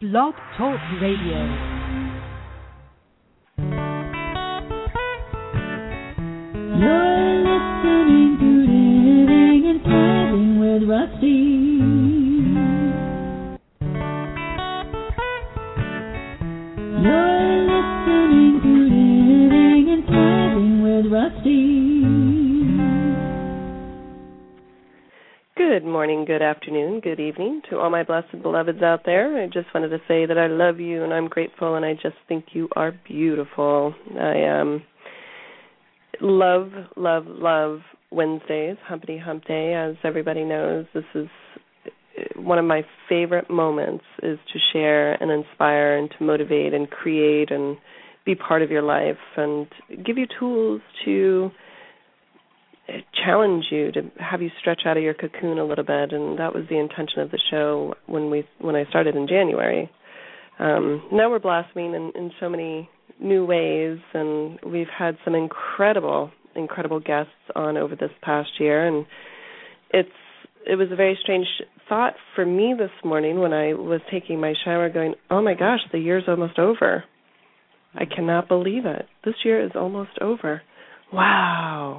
Blog Talk Radio. You're listening to Living and Thriving with Rusty. You're listening to Living and Thriving with Rusty. Good morning, good afternoon, good evening to all my blessed beloveds out there. I just wanted to say that I love you and I'm grateful and I just think you are beautiful. I love Wednesdays, Humpty Hump Day. As everybody knows, this is one of my favorite moments, is to share and inspire and to motivate and create and be part of your life and give you tools to challenge you, to have you stretch out of your cocoon a little bit. And that was the intention of the show when I started in January. Now we're blossoming in so many new ways, and we've had some incredible guests on over this past year, and it was a very strange thought for me this morning when I was taking my shower going, oh my gosh, the year's almost over. I cannot believe it. This year is almost over. Wow.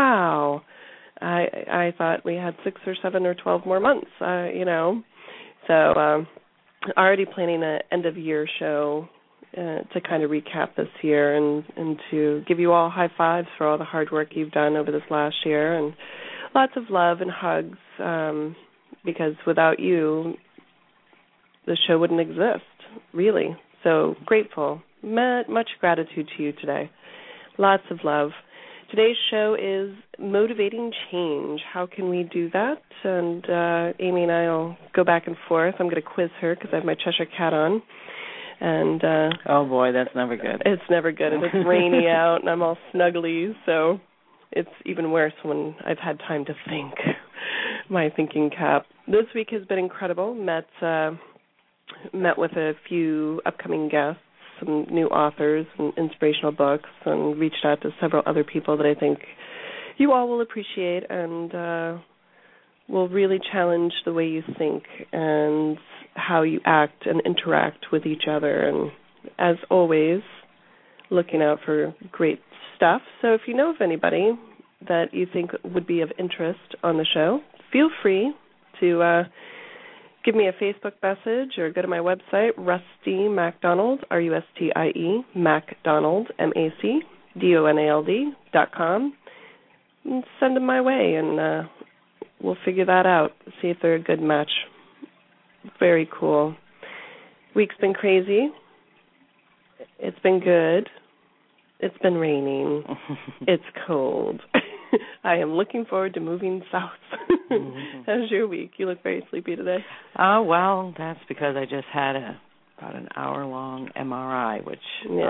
I thought we had 6 or 7 or 12 more months, So already planning an end-of-year show to kind of recap this year and to give you all high fives for all the hard work you've done over this last year, and lots of love and hugs, because without you, the show wouldn't exist, really. So grateful. Much gratitude to you today. Lots of love. Today's show is motivating change. How can we do that? And Amy and I will go back and forth. I'm going to quiz her because I have my Cheshire Cat on. And oh boy, that's never good. It's never good, and it's rainy out, and I'm all snuggly, so it's even worse when I've had time to think. My thinking cap. This week has been incredible. Met with a few upcoming guests, some new authors and inspirational books, and reached out to several other people that I think you all will appreciate and will really challenge the way you think and how you act and interact with each other. And as always, looking out for great stuff. So if you know of anybody that you think would be of interest on the show, feel free to give me a Facebook message or go to my website, Rusty MacDonald, RUSTIE, MacDonald, MacDonald.com, and send them my way, and we'll figure that out, see if they're a good match. Very cool. Week's been crazy. It's been good. It's been raining. It's cold. I am looking forward to moving south. How's your week? You look very sleepy today. Oh, well, that's because I just had about an hour-long MRI, which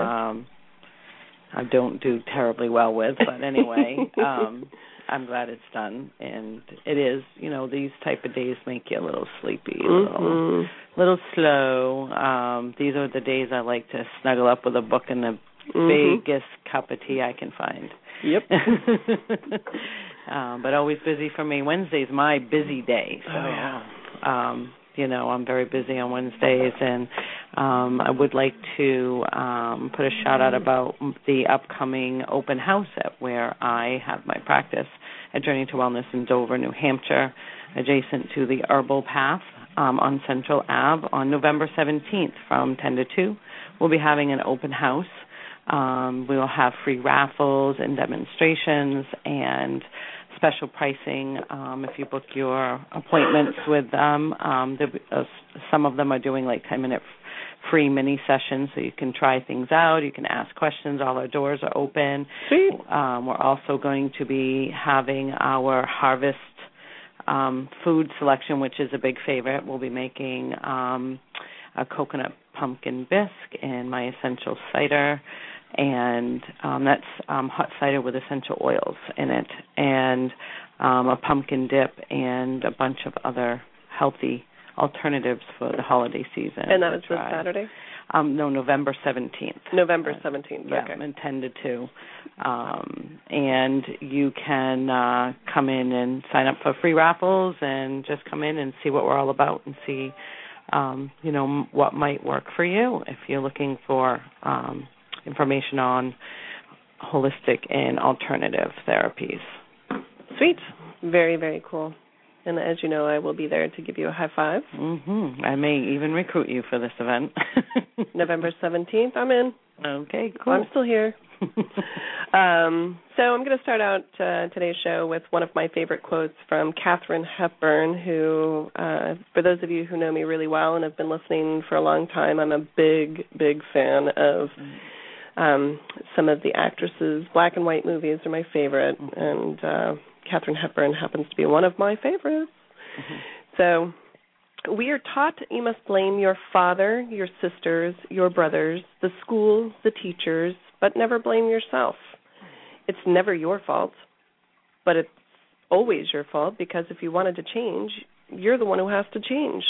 I don't do terribly well with. But anyway, I'm glad it's done. And it is, these type of days make you a little sleepy, a little slow. These are the days I like to snuggle up with a book and the biggest cup of tea I can find. Yep. But always busy for me. Wednesday's my busy day. So, I'm very busy on Wednesdays. And I would like to put a shout-out about the upcoming open house where I have my practice at Journey to Wellness in Dover, New Hampshire, adjacent to the Herbal Path on Central Ave on November 17th from 10 to 2. We'll be having an open house. We'll have free raffles and demonstrations and special pricing if you book your appointments with them. Some of them are doing like 10-minute free mini sessions, so you can try things out. You can ask questions. All our doors are open. Sweet. We're also going to be having our harvest food selection, which is a big favorite. We'll be making a coconut pumpkin bisque and my essential cider, and that's hot cider with essential oils in it, and a pumpkin dip, and a bunch of other healthy alternatives for the holiday season. And that was this Saturday? No, November 17th. November 17th, yeah, okay. And 10 to 2. And you can come in and sign up for free raffles and just come in and see what we're all about and see what might work for you if you're looking for information on holistic and alternative therapies. Sweet. Very, very cool. And as you know, I will be there to give you a high five. Mm-hmm. I may even recruit you for this event. November 17th, I'm in. Okay, cool. I'm still here. So I'm going to start out today's show with one of my favorite quotes from Katharine Hepburn, who, for those of you who know me really well and have been listening for a long time, I'm a big, big fan of some of the actresses. Black and white movies are my favorite, and Katharine Hepburn happens to be one of my favorites. So we are taught you must blame your father, your sisters, your brothers, the school, the teachers, but never blame yourself. It's never your fault, but it's always your fault, because if you wanted to change, you're the one who has to change.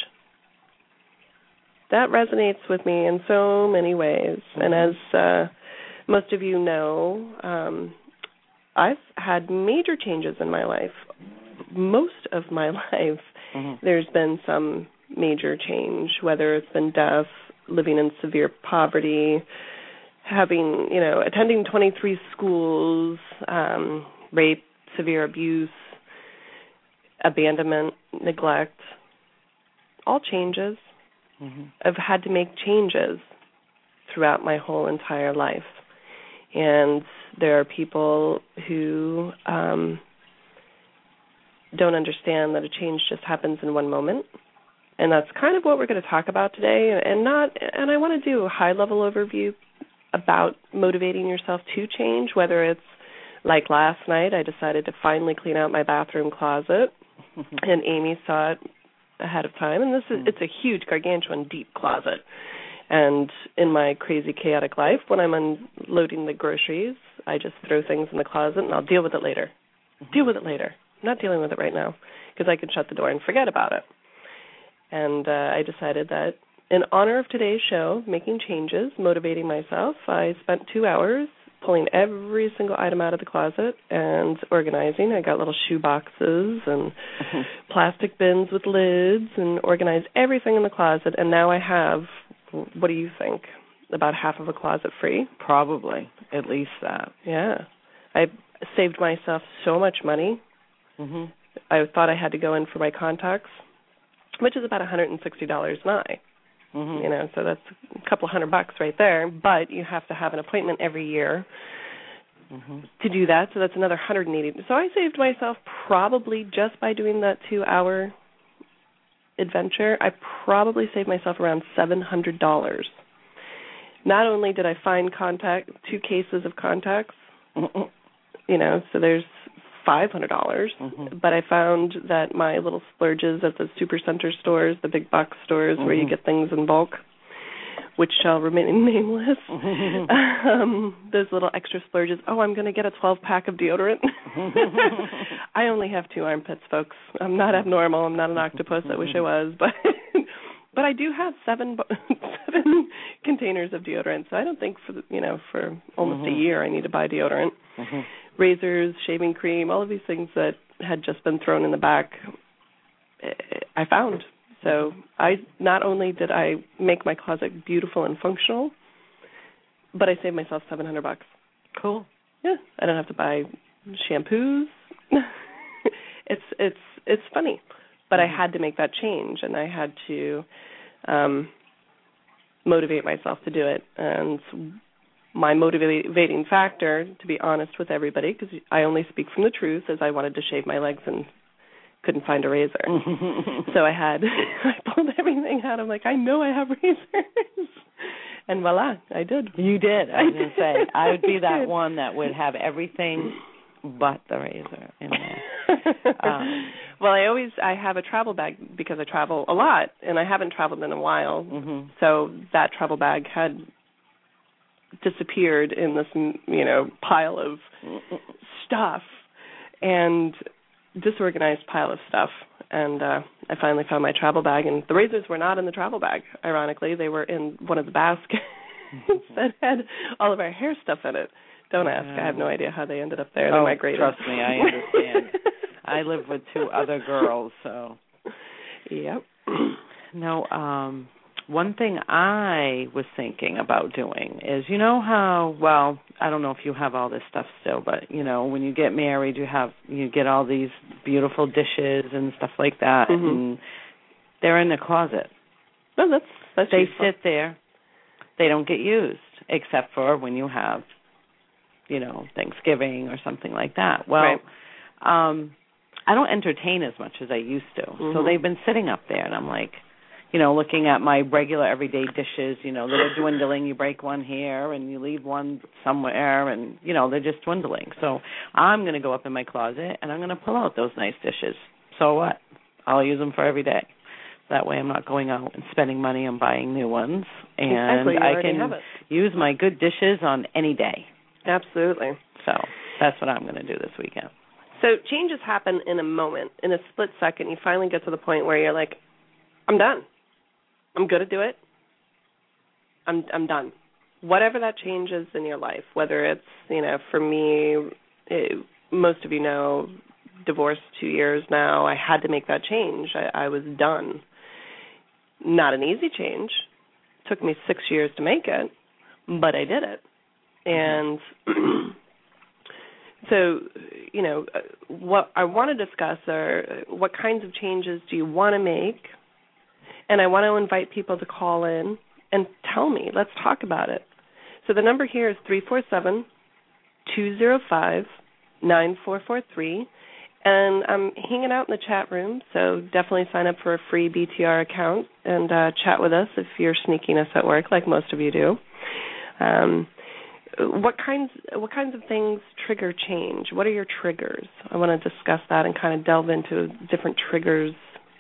That resonates with me in so many ways. And as most of you know, I've had major changes in my life. Most of my life, there's been some major change, whether it's been death, living in severe poverty, attending 23 schools, rape, severe abuse, abandonment, neglect, all changes. I've had to make changes throughout my whole entire life. And there are people who don't understand that a change just happens in one moment. And that's kind of what we're going to talk about today. And I want to do a high-level overview about motivating yourself to change, whether it's like last night, I decided to finally clean out my bathroom closet, and Amy saw it ahead of time. And it's a huge, gargantuan, deep closet. And in my crazy, chaotic life, when I'm unloading the groceries, I just throw things in the closet, and I'll deal with it later. Deal with it later. I'm not dealing with it right now, because I can shut the door and forget about it. And I decided that in honor of today's show, making changes, motivating myself, I spent 2 hours pulling every single item out of the closet and organizing. I got little shoe boxes and plastic bins with lids and organized everything in the closet. And now I have, what do you think, about half of a closet free? Probably, at least that. Yeah. I saved myself so much money. I thought I had to go in for my contacts, which is about $160 an eye. So that's a couple $100 right there. But you have to have an appointment every year to do that. So that's another $180. So I saved myself probably just by doing that 2-hour adventure. I probably saved myself around $700. Not only did I find 2 cases of contacts, so there's $500, but I found that my little splurges at the supercenter stores, the big box stores where you get things in bulk, which shall remain nameless, those little extra splurges. Oh, I'm going to get a 12-pack of deodorant. I only have 2 armpits, folks. I'm not abnormal. I'm not an octopus. I wish I was, but I do have 7 containers of deodorant. So I don't think for almost a year I need to buy deodorant. Razors, shaving cream, all of these things that had just been thrown in the back, I found. So not only did I make my closet beautiful and functional, but I saved myself $700. Cool. Yeah, I don't have to buy shampoos. It's funny, but I had to make that change, and I had to motivate myself to do it. And my motivating factor, to be honest with everybody, because I only speak from the truth, is I wanted to shave my legs and couldn't find a razor. So I pulled everything out. I'm like, I know I have razors. And voila, I did. You did. I was going to say, I would be that one that would have everything but the razor in there. Well, I have a travel bag because I travel a lot, and I haven't traveled in a while. So that travel bag had disappeared in this, pile of stuff and disorganized pile of stuff. And I finally found my travel bag, and the razors were not in the travel bag. Ironically, they were in one of the baskets that had all of our hair stuff in it. Don't ask. I have no idea how they ended up there. They migrated. Trust me, I understand. I live with 2 other girls, so. Yep. No, one thing I was thinking about doing is, you know how, well, I don't know if you have all this stuff still, but, you know, when you get married, you get all these beautiful dishes and stuff like that, and they're in the closet. Oh, that's They useful. sit there. They don't get used, except for when you have, you know, Thanksgiving or something like that. Well, right. I don't entertain as much as I used to, so they've been sitting up there, and I'm like, you know, looking at my regular everyday dishes, you know, they're dwindling. You break one here and you leave one somewhere, and, you know, they're just dwindling. So I'm going to go up in my closet and I'm going to pull out those nice dishes. So what? I'll use them for every day. That way I'm not going out and spending money on buying new ones. And exactly. I can use my good dishes on any day. Absolutely. So that's what I'm going to do this weekend. So changes happen in a moment, in a split second. You finally get to the point where you're like, I'm done. I'm going to do it. I'm done. Whatever that change is in your life, whether it's, you know, for me, most of you know, divorced 2 years now, I had to make that change. I was done. Not an easy change. It took me 6 years to make it, but I did it. And so, you know, what I want to discuss are what kinds of changes do you want to make? And I want to invite people to call in and tell me. Let's talk about it. So the number here is 347-205-9443. And I'm hanging out in the chat room, so definitely sign up for a free BTR account and chat with us if you're sneaking us at work, like most of you do. What kinds of things trigger change? What are your triggers? I want to discuss that and kind of delve into different triggers.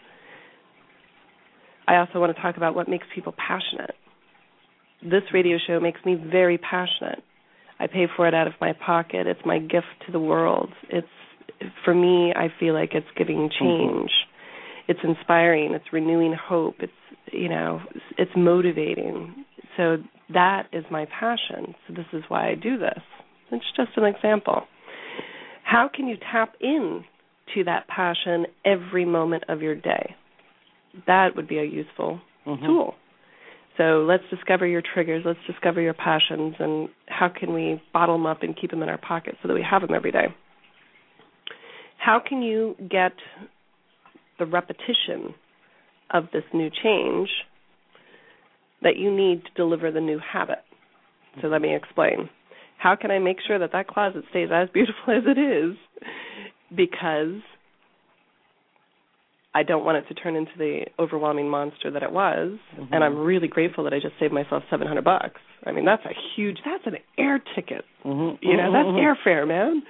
I also want to talk about what makes people passionate. This radio show makes me very passionate. I pay for it out of my pocket. It's my gift to the world. For me, I feel like it's giving change. It's inspiring. It's renewing hope. It's motivating. So that is my passion. So this is why I do this. It's just an example. How can you tap in to that passion every moment of your day? That would be a useful tool. So let's discover your triggers. Let's discover your passions, and how can we bottle them up and keep them in our pocket so that we have them every day? How can you get the repetition of this new change that you need to deliver the new habit? So let me explain. How can I make sure that that closet stays as beautiful as it is? Because I don't want it to turn into the overwhelming monster that it was, and I'm really grateful that I just saved myself $700. I mean, that's an air ticket. That's airfare, man.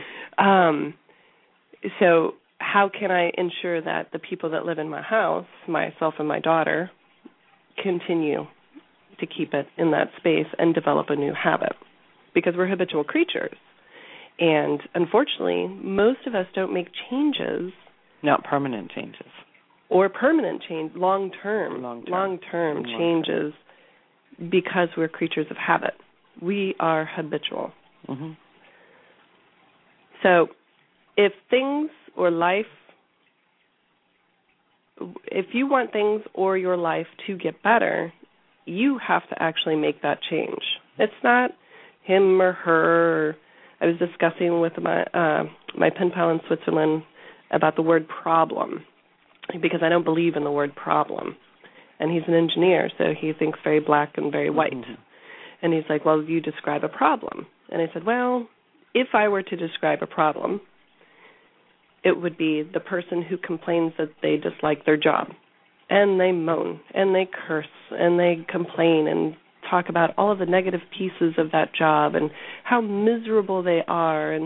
So how can I ensure that the people that live in my house, myself and my daughter, continue to keep it in that space and develop a new habit? Because we're habitual creatures. And unfortunately, most of us don't make changes. Not permanent changes. Or permanent change, long-term changes, because we're creatures of habit. We are habitual. So if things or life, if you want things or your life to get better, you have to actually make that change. It's not him or her. I was discussing with my pen pal in Switzerland about the word problem, because I don't believe in the word problem. And he's an engineer, so he thinks very black and very white. And he's like, well, you describe a problem. And I said, well, if I were to describe a problem, it would be the person who complains that they dislike their job. And they moan, and they curse, and they complain, and talk about all of the negative pieces of that job and how miserable they are, and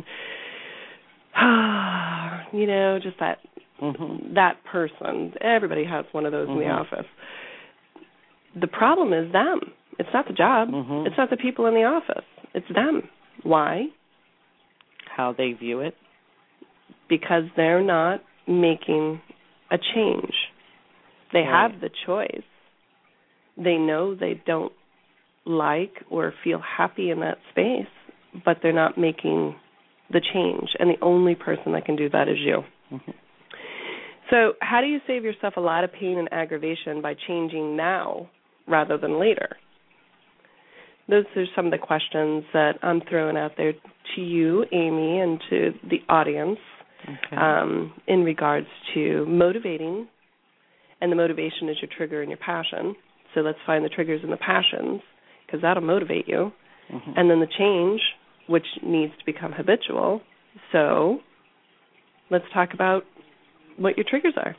just that that person. Everybody has one of those in the office. The problem is them. It's not the job. It's not the people in the office. It's them. Why? How they view it. Because they're not making a change. They have the choice. They know they don't like or feel happy in that space, but they're not making the change. And the only person that can do that is you. So how do you save yourself a lot of pain and aggravation by changing now rather than later? Those are some of the questions that I'm throwing out there to you, Amy, and to the audience, in regards to motivating. And the motivation is your trigger and your passion. So let's find the triggers and the passions, because that'll motivate you. Mm-hmm. And then the change, which needs to become habitual. So let's talk about what your triggers are.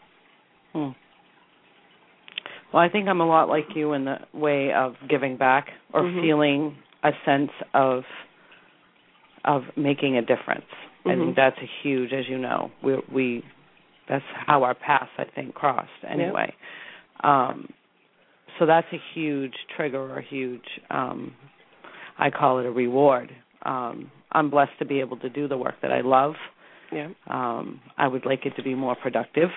Well, I think I'm a lot like you in the way of giving back or feeling a sense of making a difference. I think that's a huge, as you know, we that's how our paths, I think, crossed anyway. Yep. So that's a huge trigger or a huge, I call it a reward. I'm blessed to be able to do the work that I love. Yeah. I would like it to be more productive.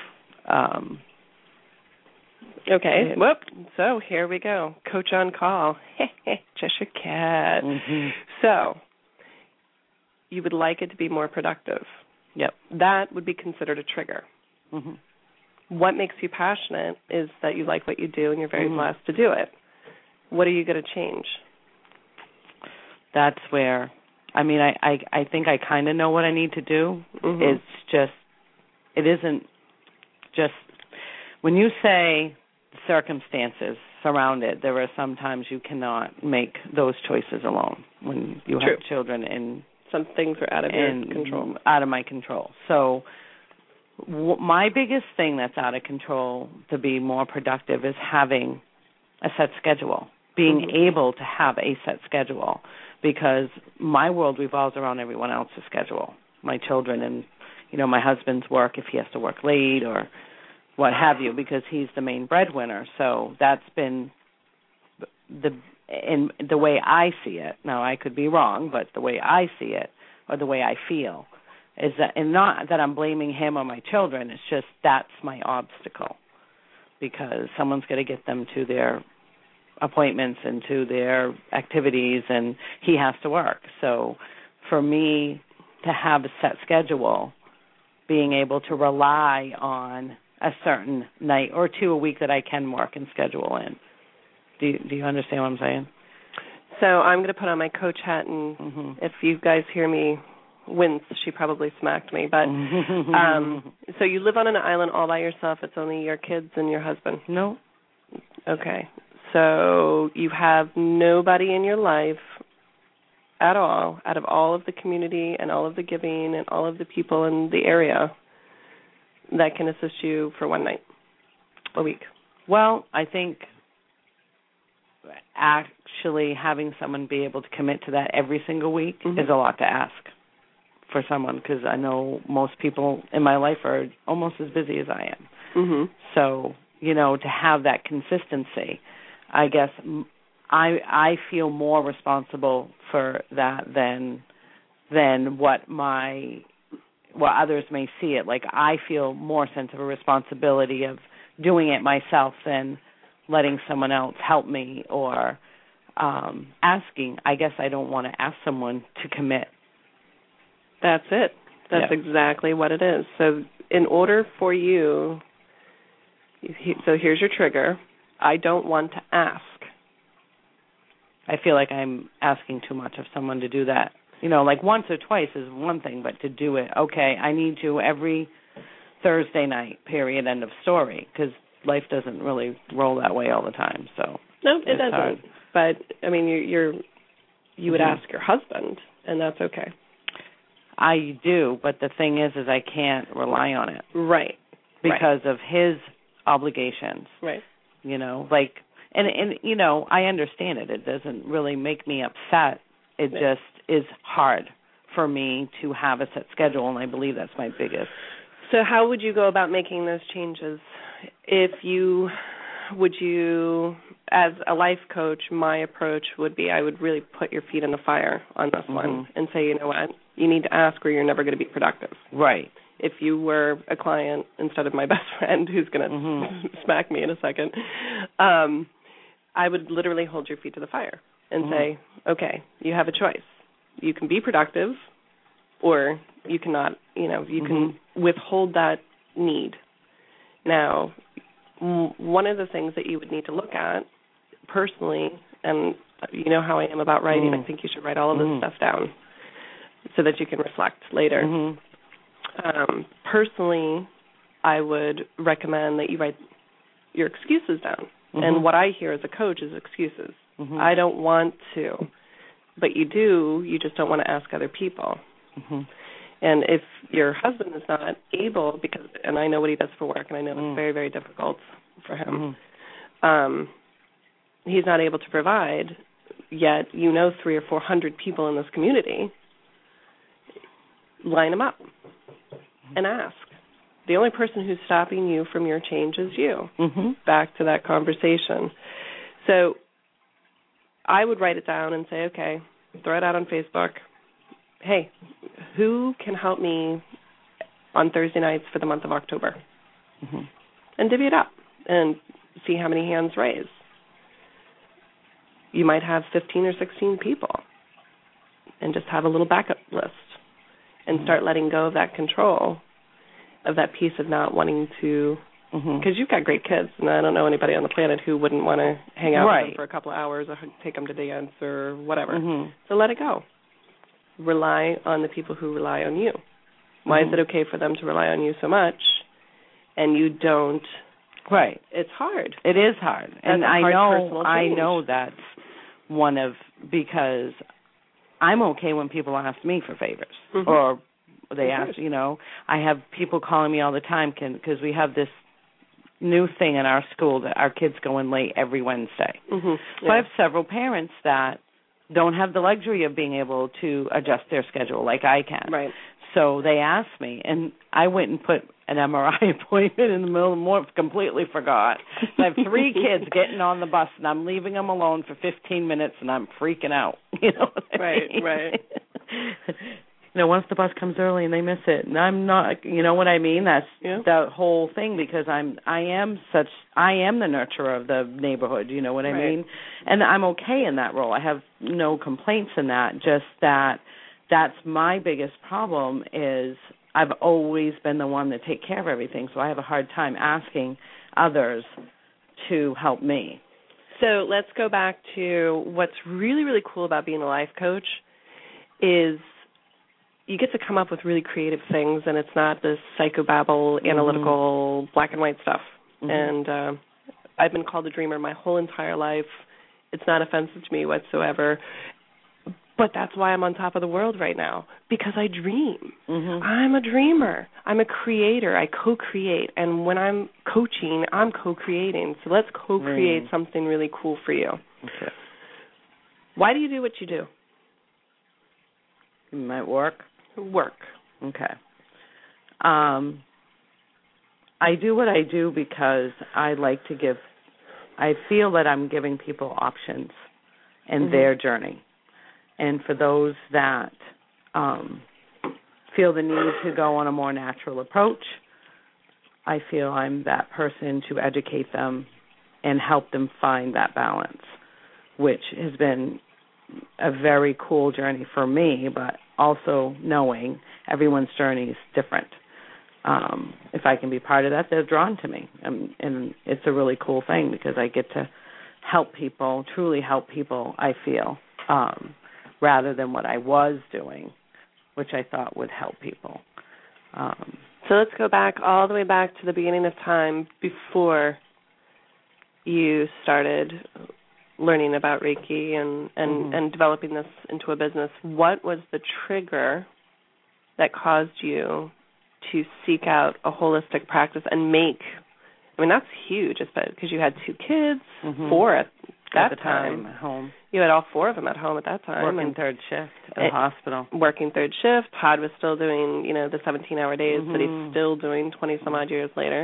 Okay. Whoop. So here we go. Coach on call. Just your cat. Mm-hmm. So you would like it to be more productive. Yep. That would be considered a trigger. Mm-hmm. What makes you passionate is that you like what you do and you're very blessed to do it. What are you going to change? That's where, I mean, I think I kind of know what I need to do. Mm-hmm. It's just, it isn't just, when you say circumstances surround it, there are some times you cannot make those choices alone when you have children, and some things are out of your control. Out of my control. So my biggest thing that's out of control to be more productive is having a set schedule, being able to have a set schedule, because my world revolves around everyone else's schedule, my children and, you know, my husband's work if he has to work late or what have you, because he's the main breadwinner. So that's been the way I see it. Now, I could be wrong, but the way I see it, or the way I feel, is that, and not that I'm blaming him or my children, it's just that's my obstacle, because someone's got to get them to their appointments and to their activities, and he has to work. So for me to have a set schedule, being able to rely on a certain night or two a week that I can work and schedule in. Do you understand what I'm saying? So I'm going to put on my coach hat, and if you guys hear me wince, she probably smacked me. But so you live on an island all by yourself. It's only your kids and your husband? No. Okay. So you have nobody in your life at all, out of all of the community and all of the giving and all of the people in the area, that can assist you for one night a week? Well, I think actually having someone be able to commit to that every single week is a lot to ask for someone, because I know most people in my life are almost as busy as I am. So, you know, to have that consistency, I guess I feel more responsible for that than what others may see it. Like, I feel more sense of a responsibility of doing it myself than letting someone else help me, or asking. I guess I don't want to ask someone to commit. That's it. That's exactly what it is. So in order for you, so here's your trigger. I don't want to ask. I feel like I'm asking too much of someone to do that. You know, like once or twice is one thing, but to do it, okay, I need to every Thursday night, period, end of story, because life doesn't really roll that way all the time. So no, it doesn't. Hard. But, I mean, you would ask your husband, and that's okay. I do, but the thing is I can't rely on it. Right. Because of his obligations. Right. You know, like, and you know, I understand it. It doesn't really make me upset. It just is hard for me to have a set schedule, and I believe that's my biggest. So how would you go about making those changes? Would you, as a life coach, my approach would be I would really put your feet in the fire on this one and say, you know what, you need to ask or you're never going to be productive. Right. If you were a client instead of my best friend who's going to smack me in a second, I would literally hold your feet to the fire and say, okay, you have a choice. You can be productive or you cannot, you know, you can withhold that need Now, one of the things that you would need to look at personally, and you know how I am about writing, I think you should write all of this stuff down so that you can reflect later. Personally, I would recommend that you write your excuses down. And what I hear as a coach is excuses. I don't want to, but you do. You just don't want to ask other people. And if your husband is not able, because, and I know what he does for work, and I know it's very, very difficult for him, he's not able to provide, yet you know 300 or 400 people in this community, line them up and ask. The only person who's stopping you from your change is you. Back to that conversation. So I would write it down and say, okay, throw it out on Facebook. Hey, who can help me on Thursday nights for the month of October? And divvy it up and see how many hands raise. You might have 15 or 16 people, and just have a little backup list and start letting go of that control, of that piece of not wanting to, because you've got great kids, and I don't know anybody on the planet who wouldn't want to hang out with them for a couple of hours or take them to dance or whatever. So let it go. Rely on the people who rely on you. Why is it okay for them to rely on you so much and you don't? Right. It's hard. It is hard. That's and I know that's one of, because I'm okay when people ask me for favors or they ask, you know, I have people calling me all the time because we have this new thing in our school that our kids go in late every Wednesday. So I have several parents that don't have the luxury of being able to adjust their schedule like I can. Right. So they asked me, and I went and put an MRI appointment in the middle of the morning, completely forgot. I have 3 kids getting on the bus, and I'm leaving them alone for 15 minutes, and I'm freaking out. You know what I mean? Right. You know, once the bus comes early and they miss it, and I'm not, you know what I mean? That's the whole thing, because I am the nurturer of the neighborhood, you know what I mean? And I'm okay in that role. I have no complaints in that, just that's my biggest problem is I've always been the one to take care of everything, so I have a hard time asking others to help me. So let's go back to what's really, really cool about being a life coach is you get to come up with really creative things, and it's not this psychobabble, analytical, black and white stuff. And I've been called a dreamer my whole entire life. It's not offensive to me whatsoever. But that's why I'm on top of the world right now, because I dream. I'm a dreamer. I'm a creator. I co-create. And when I'm coaching, I'm co-creating. So let's co-create something really cool for you. Okay. Why do you do what you do? My work? Work. Okay. I do what I do because I like to I feel that I'm giving people options in their journey. And for those that feel the need to go on a more natural approach, I feel I'm that person to educate them and help them find that balance, which has been a very cool journey for me, but also knowing everyone's journey is different. If I can be part of that, they're drawn to me. And it's a really cool thing because I get to help people, truly help people, I feel, rather than what I was doing, which I thought would help people. So let's go back all the way back to the beginning of time before you started learning about Reiki and developing this into a business. What was the trigger that caused you to seek out a holistic practice and that's huge, because you had 2 kids, 4 at that time at home. You had all 4 of them at home at that time. Working third shift at the hospital. Working third shift. Todd was still doing, the 17-hour days that he's still doing 20-some-odd years later.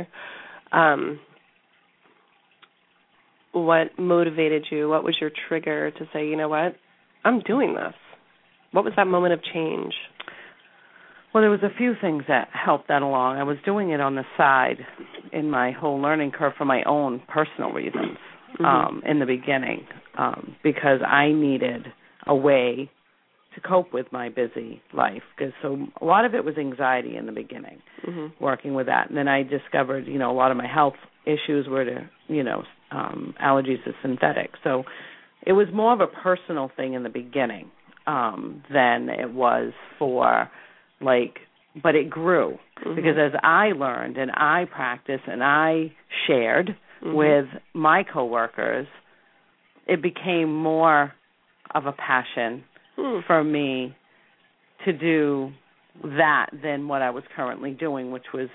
What motivated you? What was your trigger to say, you know what, I'm doing this? What was that moment of change? Well, there was a few things that helped that along. I was doing it on the side in my whole learning curve for my own personal reasons in the beginning because I needed a way to cope with my busy life, because so a lot of it was anxiety in the beginning, working with that. And then I discovered, a lot of my health issues were to, allergies to synthetics. So it was more of a personal thing in the beginning than it was for, but it grew because as I learned and I practiced and I shared with my coworkers, it became more of a passion for me to do that than what I was currently doing, which was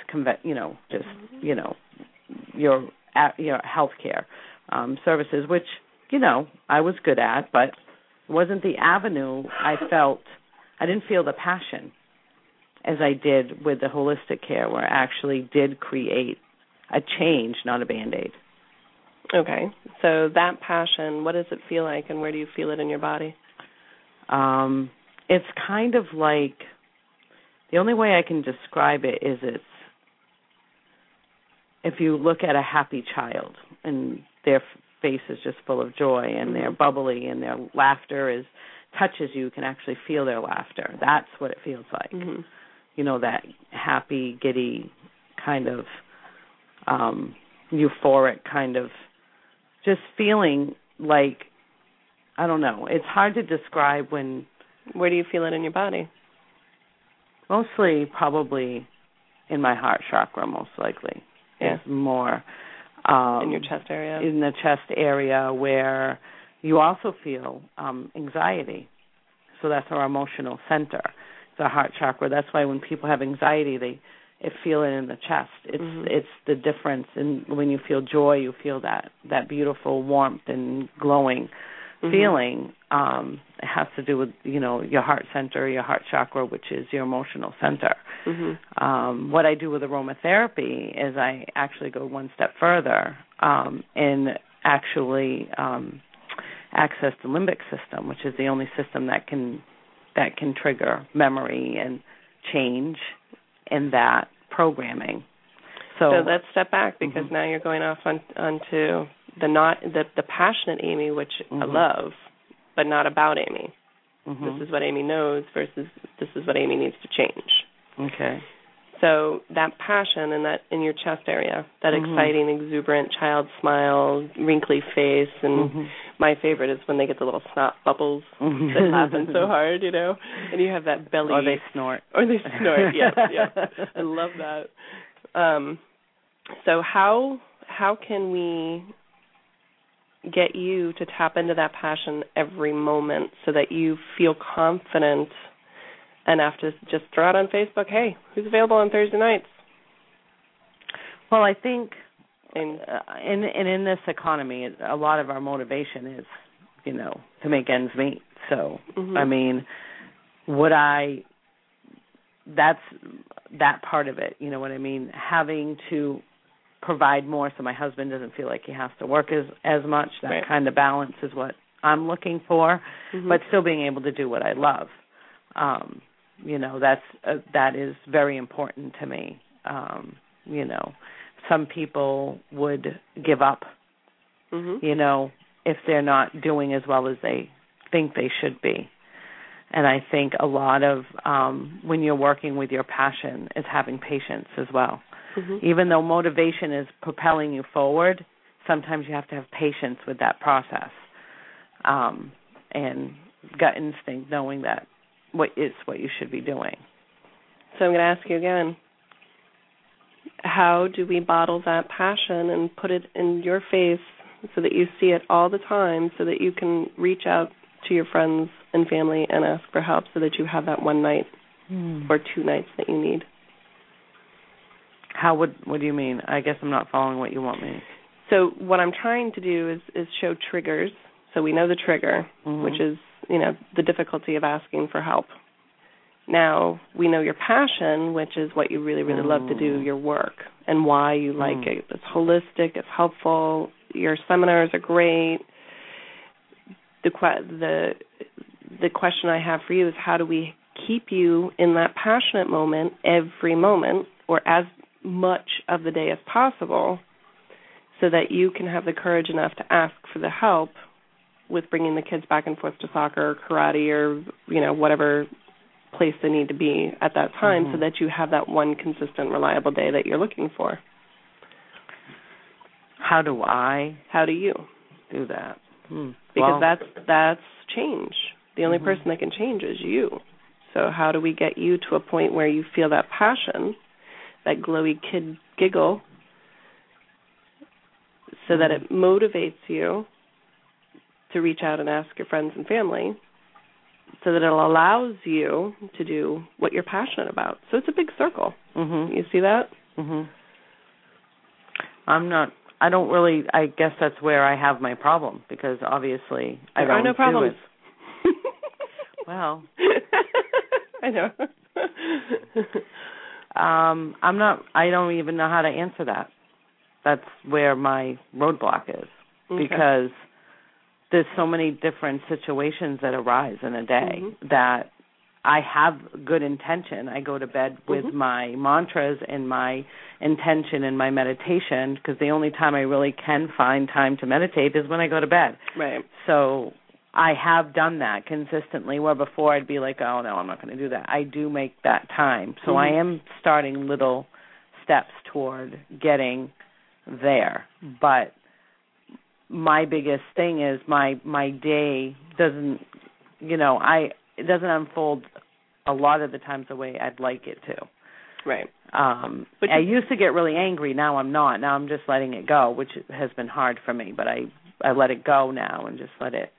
your healthcare services, which I was good at, but it wasn't the avenue I didn't feel the passion as I did with the holistic care, where I actually did create a change, not a Band-Aid. Okay. So that passion, what does it feel like, and where do you feel it in your body? It's kind of like, the only way I can describe it is if you look at a happy child and their face is just full of joy and they're bubbly and their laughter touches you can actually feel their laughter. That's what it feels like. That happy, giddy kind of euphoric kind of just feeling like, I don't know. It's hard to describe when... Where do you feel it in your body? Mostly probably in my heart chakra, most likely. Yeah. It's more... in your chest area? In the chest area, where you also feel anxiety. So that's our emotional center, the heart chakra. That's why when people have anxiety, they feel it in the chest. It's the difference. And when you feel joy, you feel that beautiful warmth and glowing feeling. It has to do with, your heart center, your heart chakra, which is your emotional center. What I do with aromatherapy is I actually go one step further and actually access the limbic system, which is the only system that can trigger memory and change in that programming. So let's step back, because now you're going off onto the passionate Amy, which I love, but not about Amy. This is what Amy knows versus this is what Amy needs to change. Okay. So that passion and that in your chest area, that exciting, exuberant child smile, wrinkly face, and my favorite is when they get the little snot bubbles that happen so hard, and you have that belly. Or they snort. Yes. I love that. So how can we get you to tap into that passion every moment so that you feel confident enough to just throw out on Facebook, hey, who's available on Thursday nights? Well, I think in this economy, a lot of our motivation is, to make ends meet. So, I mean, that's that part of it, you know what I mean? Having to provide more so my husband doesn't feel like he has to work as much. That kind of balance is what I'm looking for, but still being able to do what I love. That is very important to me. Some people would give up, if they're not doing as well as they think they should be. And I think a lot of when you're working with your passion is having patience as well. Even though motivation is propelling you forward, sometimes you have to have patience with that process and gut instinct, knowing that what you should be doing. So I'm going to ask you again, how do we bottle that passion and put it in your face so that you see it all the time, so that you can reach out to your friends and family and ask for help, so that you have that one night or 2 nights that you need? What do you mean? I guess I'm not following what you want me. So what I'm trying to do is show triggers. So we know the trigger, which is, the difficulty of asking for help. Now we know your passion, which is what you really, really love to do, your work, and why you like it. It's holistic, it's helpful, your seminars are great. The question I have for you is, how do we keep you in that passionate moment every moment, or as much of the day as possible, so that you can have the courage enough to ask for the help with bringing the kids back and forth to soccer or karate or, whatever place they need to be at that time, so that you have that one consistent, reliable day that you're looking for? How do you do that? Because that's change. The only person that can change is you. So how do we get you to a point where you feel that passion, that glowy kid giggle, so that it motivates you to reach out and ask your friends and family, so that it allows you to do what you're passionate about. So it's a big circle. You see that? I don't really, I guess that's where I have my problem, because obviously I don't no problems. do it. Well, I know. I don't even know how to answer that. That's where my roadblock is, because there's so many different situations that arise in a day that I have good intention. I go to bed with my mantras and my intention and my meditation, because the only time I really can find time to meditate is when I go to bed. Right. So I have done that consistently, where before I'd be like, oh, no, I'm not going to do that. I do make that time. So I am starting little steps toward getting there. But my biggest thing is my day doesn't, it doesn't unfold a lot of the times the way I'd like it to. Right. But I used to get really angry. Now I'm not. Now I'm just letting it go, which has been hard for me. But I let it go now and just let it,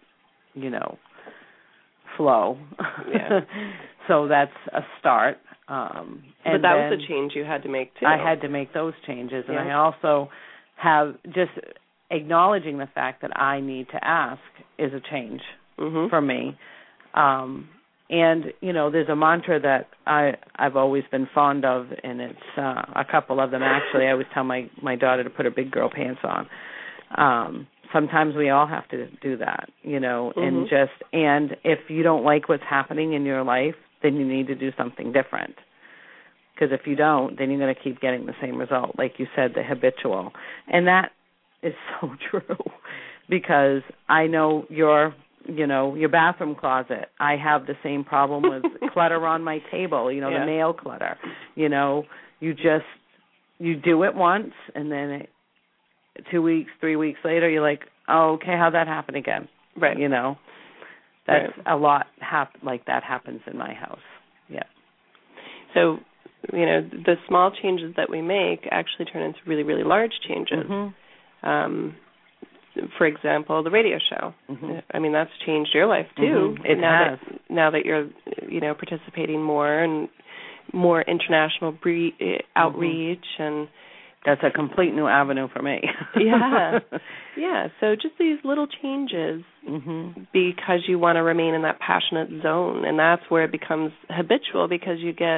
flow. Yeah. So that's a start. But that was a change you had to make, too. I had to make those changes. And I also have just acknowledging the fact that I need to ask is a change for me. And, there's a mantra that I've always been fond of, and it's a couple of them, actually. I always tell my daughter to put her big girl pants on. Sometimes we all have to do that, and if you don't like what's happening in your life, then you need to do something different. Because if you don't, then you're going to keep getting the same result, like you said, the habitual. And that is so true, because I know your bathroom closet. I have the same problem with clutter on my table, the nail clutter. You do it once, and then 2 weeks, 3 weeks later, you're like, oh, okay, how'd that happen again? Right. That's a lot like that happens in my house. Yeah. So, the small changes that we make actually turn into really, really large changes. For example, the radio show. I mean, that's changed your life, too. It has. Now that you're, participating more and more international outreach, and that's a complete new avenue for me. Yeah. So just these little changes, because you want to remain in that passionate zone, and that's where it becomes habitual, because you get,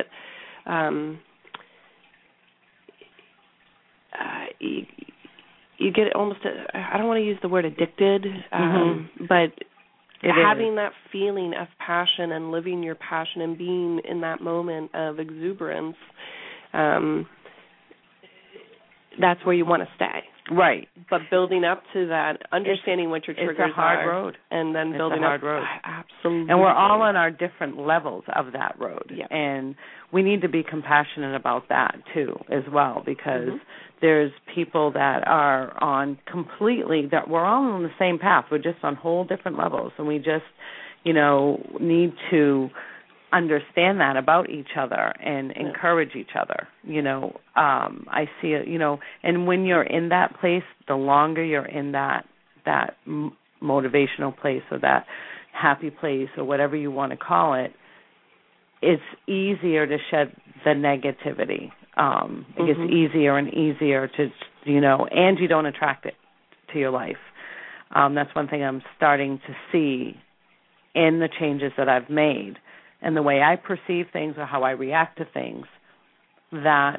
you get almost, I don't want to use the word addicted, but having that feeling of passion and living your passion and being in that moment of exuberance, that's where you want to stay. Right. But building up to that, understanding what your triggers are. It's a hard road. And then building up. It's a hard road. Absolutely. And we're all on our different levels of that road. Yeah. And we need to be compassionate about that, too, as well, because there's people that are on that we're all on the same path. We're just on whole different levels. And we just, need to understand that about each other and encourage each other. I see it, and when you're in that place, the longer you're in that motivational place or that happy place or whatever you want to call it, it's easier to shed the negativity. It gets easier and easier to, and you don't attract it to your life. That's one thing I'm starting to see in the changes that I've made and the way I perceive things or how I react to things, that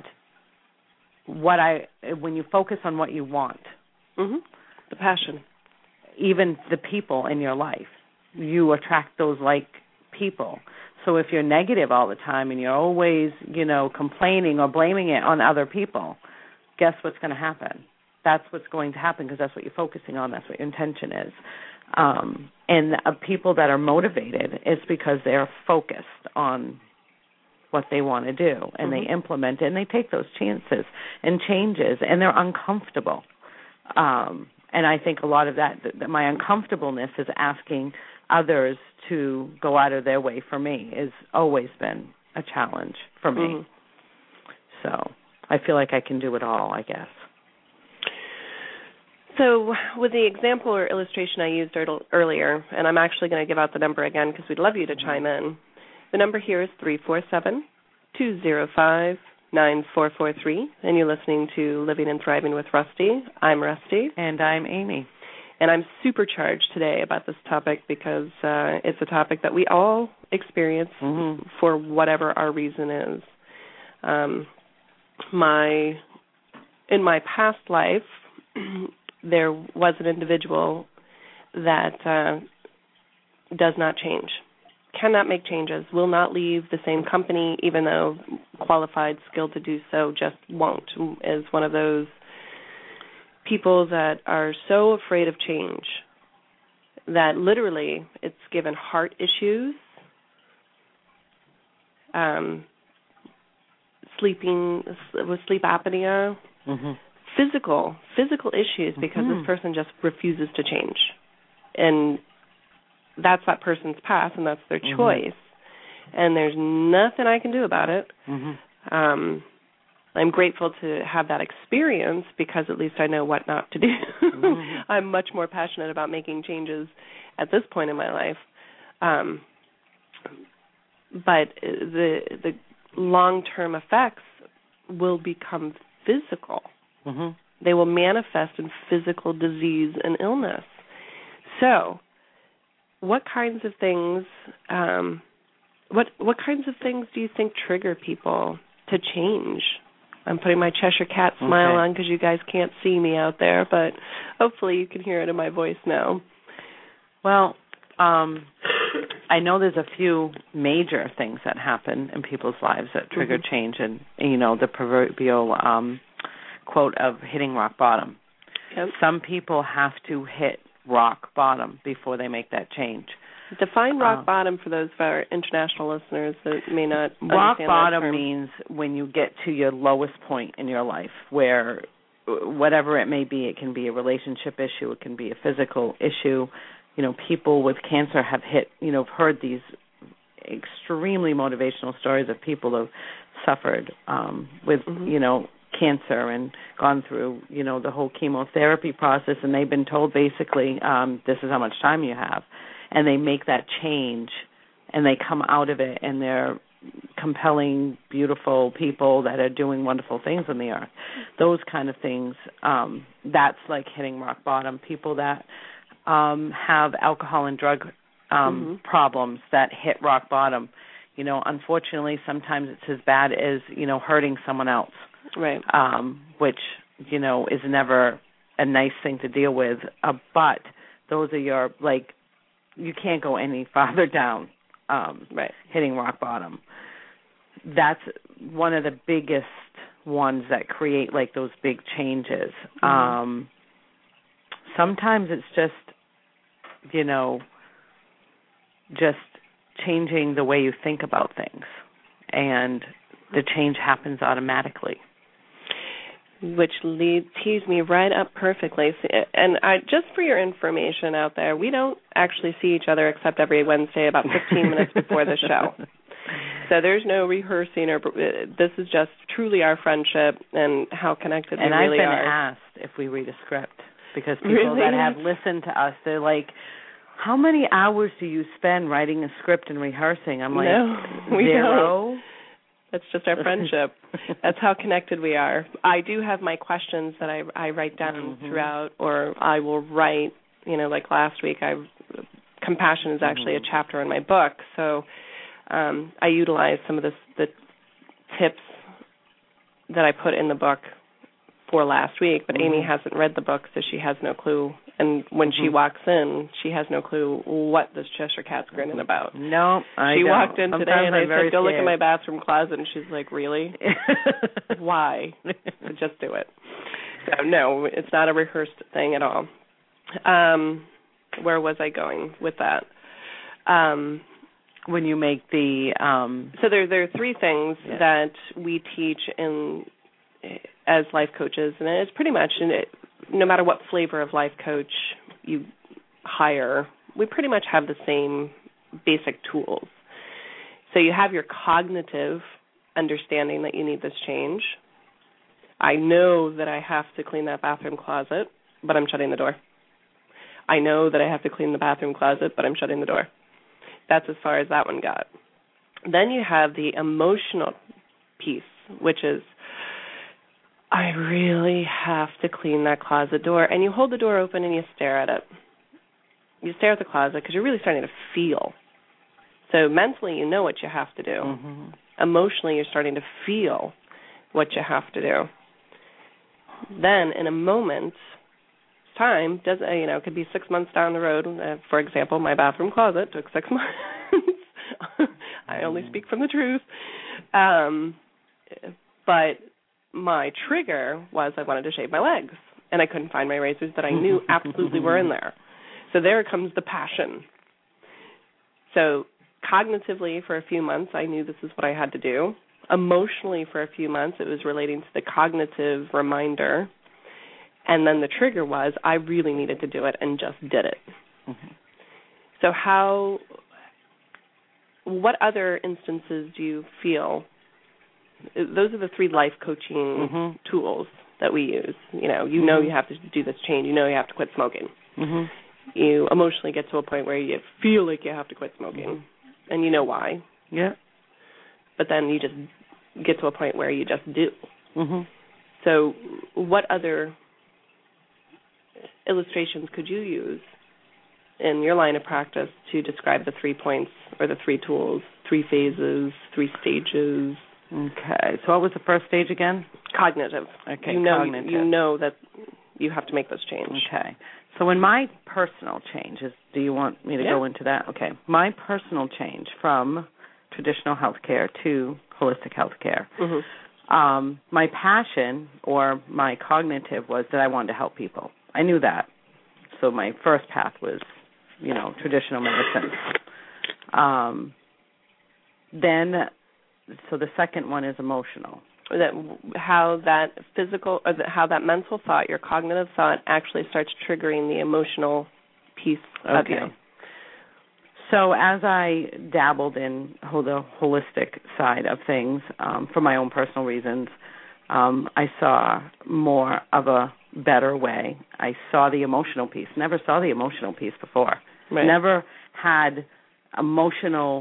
when you focus on what you want, the passion, even the people in your life, you attract those like people. So if you're negative all the time and you're always, complaining or blaming it on other people, guess what's going to happen? That's what's going to happen, because that's what you're focusing on. That's what your intention is. And people that are motivated, it's because they're focused on what they want to do, and they implement it, and they take those chances and changes, and they're uncomfortable. And I think a lot of that my uncomfortableness is asking others to go out of their way for me has always been a challenge for me. So I feel like I can do it all, I guess. So with the example or illustration I used earlier, and I'm actually going to give out the number again because we'd love you to chime in. The number here is 347-205-9443, and you're listening to Living and Thriving with Rusty. I'm Rusty. And I'm Amy. And I'm supercharged today about this topic because it's a topic that we all experience for whatever our reason is. In my past life, there was an individual that does not change, cannot make changes, will not leave the same company, even though qualified, skilled to do so, just won't, is one of those people that are so afraid of change that literally it's given heart issues, with sleep apnea, physical issues because this person just refuses to change. And that's that person's path, and that's their choice. And there's nothing I can do about it. I'm grateful to have that experience because at least I know what not to do. I'm much more passionate about making changes at this point in my life. But the long-term effects will become physical. They will manifest in physical disease and illness. So, what kinds of things? What kinds of things do you think trigger people to change? I'm putting my Cheshire Cat smile on because you guys can't see me out there, but hopefully you can hear it in my voice now. Well, I know there's a few major things that happen in people's lives that trigger change, and the proverbial quote of hitting rock bottom. Some people have to hit rock bottom before they make that change. Define rock bottom for those of our international listeners that may not understand rock bottom that term. means when you get to your lowest point in your life, where whatever it may be, it can be a relationship issue, it can be a physical issue. People with cancer have heard these extremely motivational stories of people who have suffered with, cancer and gone through, the whole chemotherapy process, and they've been told basically, this is how much time you have. And they make that change, and they come out of it, and they're compelling, beautiful people that are doing wonderful things on the earth. Those kind of things, that's like hitting rock bottom. People that have alcohol and drug problems that hit rock bottom. Unfortunately, sometimes it's as bad as, hurting someone else. Right. Which, is never a nice thing to deal with. But those are your, you can't go any farther down, hitting rock bottom. That's one of the biggest ones that create, those big changes. Sometimes it's just, just changing the way you think about things, and the change happens automatically. Which tees me right up perfectly. And just for your information out there, we don't actually see each other except every Wednesday about 15 minutes before the show. So there's no rehearsing, this is just truly our friendship and how connected we really are. And I've been asked if we read a script, because people that have listened to us, they're like, how many hours do you spend writing a script and rehearsing? I'm like, no, we 0. Don't. That's just our friendship. That's how connected we are. I do have my questions that I write down throughout, or I will write, like last week, compassion is actually a chapter in my book. So I utilize some of the tips that I put in the book for last week, but Amy hasn't read the book, so she has no clue. And when she walks in, she has no clue what this Cheshire Cat's grinning about. No, She don't. walked in Sometimes today, and I said, go scared. look in my bathroom closet, and she's like, really? Why? Just do it. So, no, it's not a rehearsed thing at all. where was I going with that? When you make the so there are three things that we teach as life coaches, and it's pretty much no matter what flavor of life coach you hire, we pretty much have the same basic tools. So you have your cognitive understanding that you need this change. I know that I have to clean that bathroom closet, but I'm shutting the door. I know that I have to clean the bathroom closet, but I'm shutting the door. That's as far as that one got. Then you have the emotional piece, which is, I really have to clean that closet door. And you hold the door open and you stare at it. You stare at the closet because you're really starting to feel. So mentally you know what you have to do. Mm-hmm. Emotionally you're starting to feel what you have to do. Then in a moment's time, it could be 6 months down the road. For example, my bathroom closet took 6 months. I only speak from the truth. But my trigger was I wanted to shave my legs, and I couldn't find my razors that I knew absolutely were in there. So there comes the passion. So cognitively for a few months, I knew this is what I had to do. Emotionally for a few months, it was relating to the cognitive reminder. And then the trigger was I really needed to do it and just did it. Mm-hmm. So what other instances do you feel? Those are the three life coaching tools that we use. You know you have to do this change. You know you have to quit smoking. Mm-hmm. You emotionally get to a point where you feel like you have to quit smoking, and you know why. Yeah. But then you just get to a point where you just do. Mm-hmm. So what other illustrations could you use in your line of practice to describe the 3 points or the 3 tools, 3 phases, 3 stages? Okay. So what was the first stage again? Cognitive. Okay, cognitive. You know that you have to make this change. Okay. So in my personal changes, do you want me to go into that? Okay. My personal change from traditional healthcare to holistic healthcare, my passion or my cognitive was that I wanted to help people. I knew that. So my first path was, traditional medicine. So the second one is emotional. How that physical, or how that mental thought, your cognitive thought, actually starts triggering the emotional piece of you. So as I dabbled in the holistic side of things for my own personal reasons, I saw more of a better way. I saw the emotional piece. Never saw the emotional piece before. Right. Never had emotional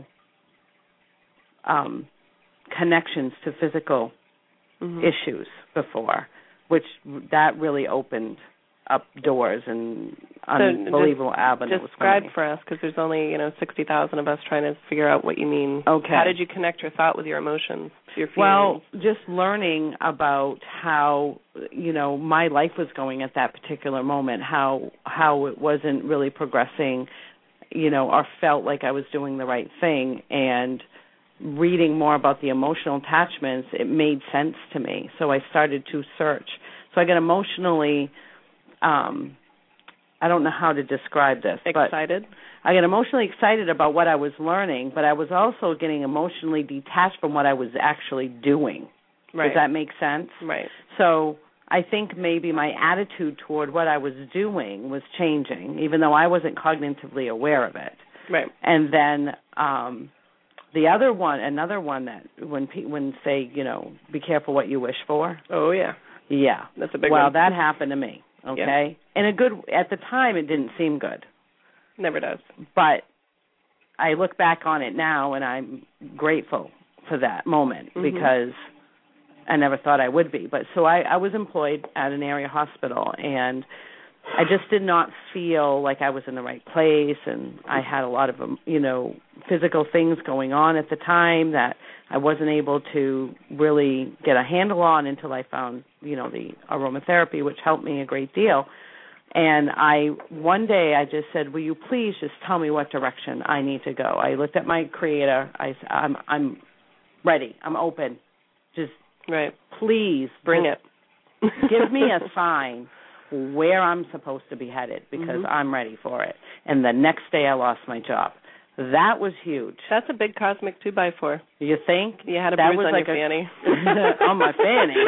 connections to physical issues before, which that really opened up doors and unbelievable avenues. Describe for us, because there's only 60,000 of us trying to figure out what you mean. Okay. How did you connect your thought with your emotions, your feelings? Well, just learning about how my life was going at that particular moment, how it wasn't really progressing, or felt like I was doing the right thing, and reading more about the emotional attachments, it made sense to me. So I started to search. So I got emotionally, I don't know how to describe this. Excited? But I got emotionally excited about what I was learning, but I was also getting emotionally detached from what I was actually doing. Right. Does that make sense? Right. So I think maybe my attitude toward what I was doing was changing, even though I wasn't cognitively aware of it. Right. And then another one that when say, be careful what you wish for. Oh, yeah. Yeah. That's a big one. Well, that happened to me, okay? Yeah. And at the time, it didn't seem good. Never does. But I look back on it now, and I'm grateful for that moment because I never thought I would be. But so I was employed at an area hospital, and I just did not feel like I was in the right place, and I had a lot of, physical things going on at the time that I wasn't able to really get a handle on until I found, the aromatherapy, which helped me a great deal. And one day I just said, will you please just tell me what direction I need to go? I looked at my creator. I'm ready. I'm open. Just right. Please bring it. Give me a sign. where I'm supposed to be headed because I'm ready for it. And the next day I lost my job. That was huge. That's a big cosmic 2x4. You think? You had a bruise on your fanny. On my fanny.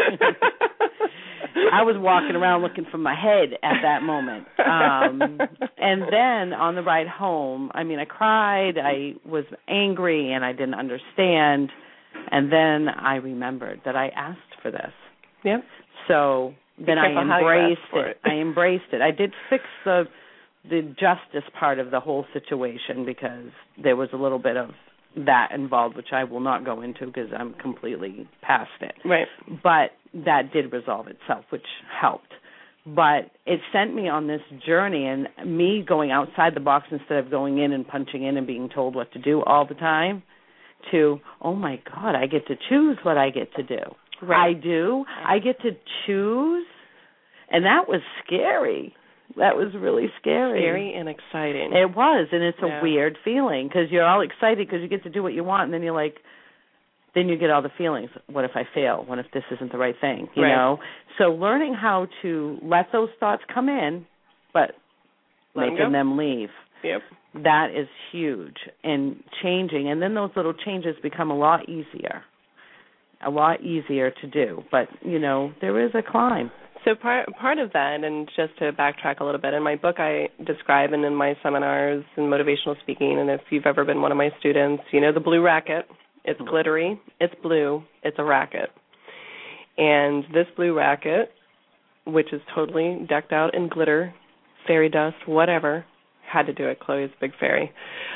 I was walking around looking for my head at that moment. And then on the ride home, I cried, I was angry, and I didn't understand. And then I remembered that I asked for this. Yep. So then I embraced it. I embraced it. I did fix the justice part of the whole situation because there was a little bit of that involved, which I will not go into because I'm completely past it. Right. But that did resolve itself, which helped. But it sent me on this journey, and me going outside the box instead of going in and punching in and being told what to do all the time to, oh, my God, I get to choose what I get to do. Right. I do. I get to choose. And that was scary. That was really scary. Scary and exciting. It was, and it's a weird feeling because you're all excited because you get to do what you want, and then you're like, then you get all the feelings. What if I fail? What if this isn't the right thing? You know? So learning how to let those thoughts come in, but making them leave. Yep. That is huge, and changing. And then those little changes become a lot easier to do. But, there is a climb. So part of that, and just to backtrack a little bit, in my book I describe, and in my seminars and motivational speaking, and if you've ever been one of my students, the blue racket. It's glittery, it's blue, it's a racket. And this blue racket, which is totally decked out in glitter, fairy dust, whatever, had to do it, Chloe's big fairy.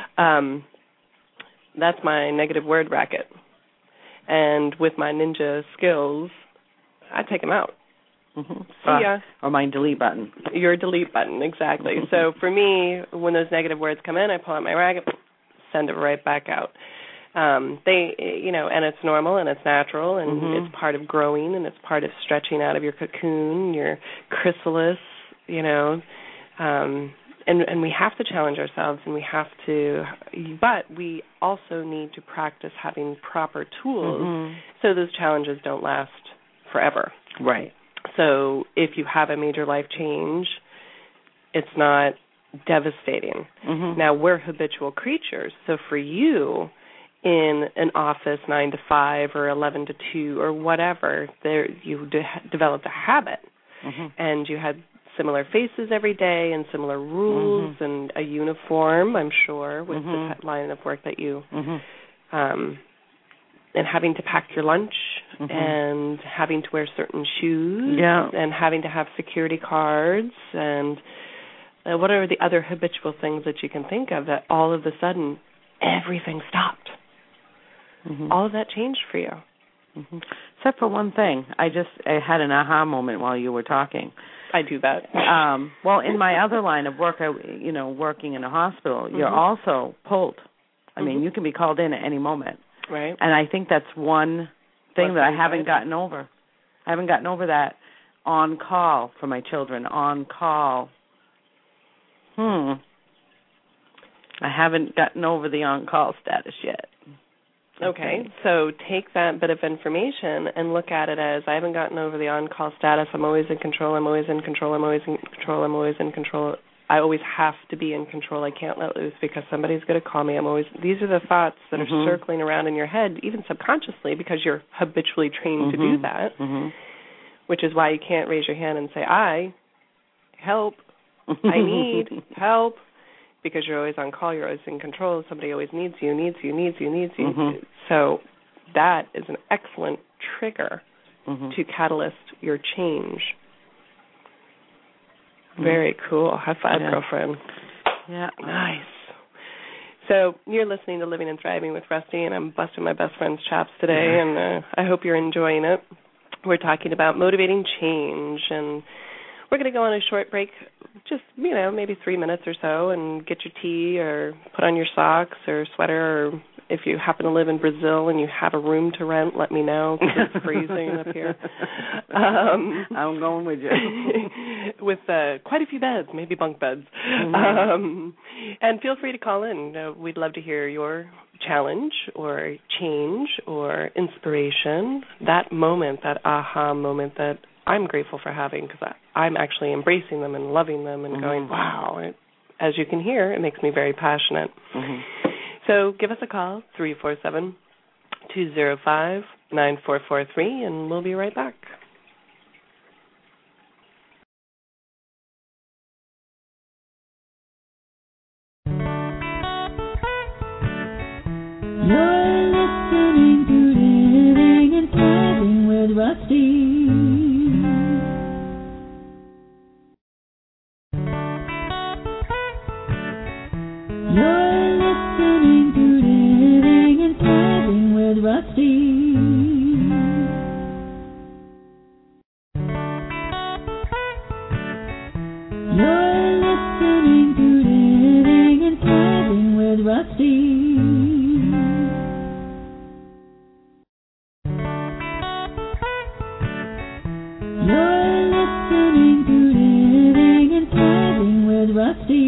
That's my negative word racket. And with my ninja skills, I take them out. See ya. Or my delete button. Your delete button, exactly. So for me, when those negative words come in, I pull out my racket, send it right back out. And it's normal and it's natural and it's part of growing and it's part of stretching out of your cocoon, your chrysalis, and we have to challenge ourselves but we also need to practice having proper tools so those challenges don't last forever. Right. So if you have a major life change, it's not devastating. Now, we're habitual creatures, so for you, in an office 9 to 5 or 11 to 2 or whatever, you developed a habit, and you had similar faces every day and similar rules and a uniform, I'm sure, with the line of work that you, and having to pack your lunch and having to wear certain shoes and having to have security cards and what are the other habitual things that you can think of that all of a sudden everything stopped. All of that changed for you. Except for one thing. I had an aha moment while you were talking. I do that. Well, in my other line of work, working in a hospital, you're also pulled. I mean, you can be called in at any moment. Right. And I think that's one thing that I haven't gotten over. I haven't gotten over that on call for my children, on call. I haven't gotten over the on-call status yet. Okay, so take that bit of information and look at it as I haven't gotten over the on-call status. I'm always in control. I'm always in control. I'm always in control. I'm always in control. I always have to be in control. I can't let loose because somebody's going to call me. These are the thoughts that are circling around in your head, even subconsciously, because you're habitually trained to do that, which is why you can't raise your hand and say, help, I need help. Because you're always on call, you're always in control. Somebody always needs you. So that is an excellent trigger to catalyst your change. Very cool. High five, girlfriend. Yeah. Nice. So you're listening to Living and Thriving with Rusty, and I'm busting my best friend's chops today, and I hope you're enjoying it. We're talking about motivating change, and we're going to go on a short break, just, maybe 3 minutes or so, and get your tea or put on your socks or sweater, or if you happen to live in Brazil and you have a room to rent, let me know because it's freezing up here. I'm going with you. With quite a few beds, maybe bunk beds. And feel free to call in. We'd love to hear your challenge or change or inspiration, that moment, that aha moment that I'm grateful for having, because I'm actually embracing them and loving them and going, wow. As you can hear, it makes me very passionate. So give us a call, 347-205-9443, and we'll be right back. You're listening to Living and Thriving with Rusty. You're listening to Living and Thriving with Rusty. You're listening to Living and Thriving with Rusty. You're listening to Living and Thriving with Rusty.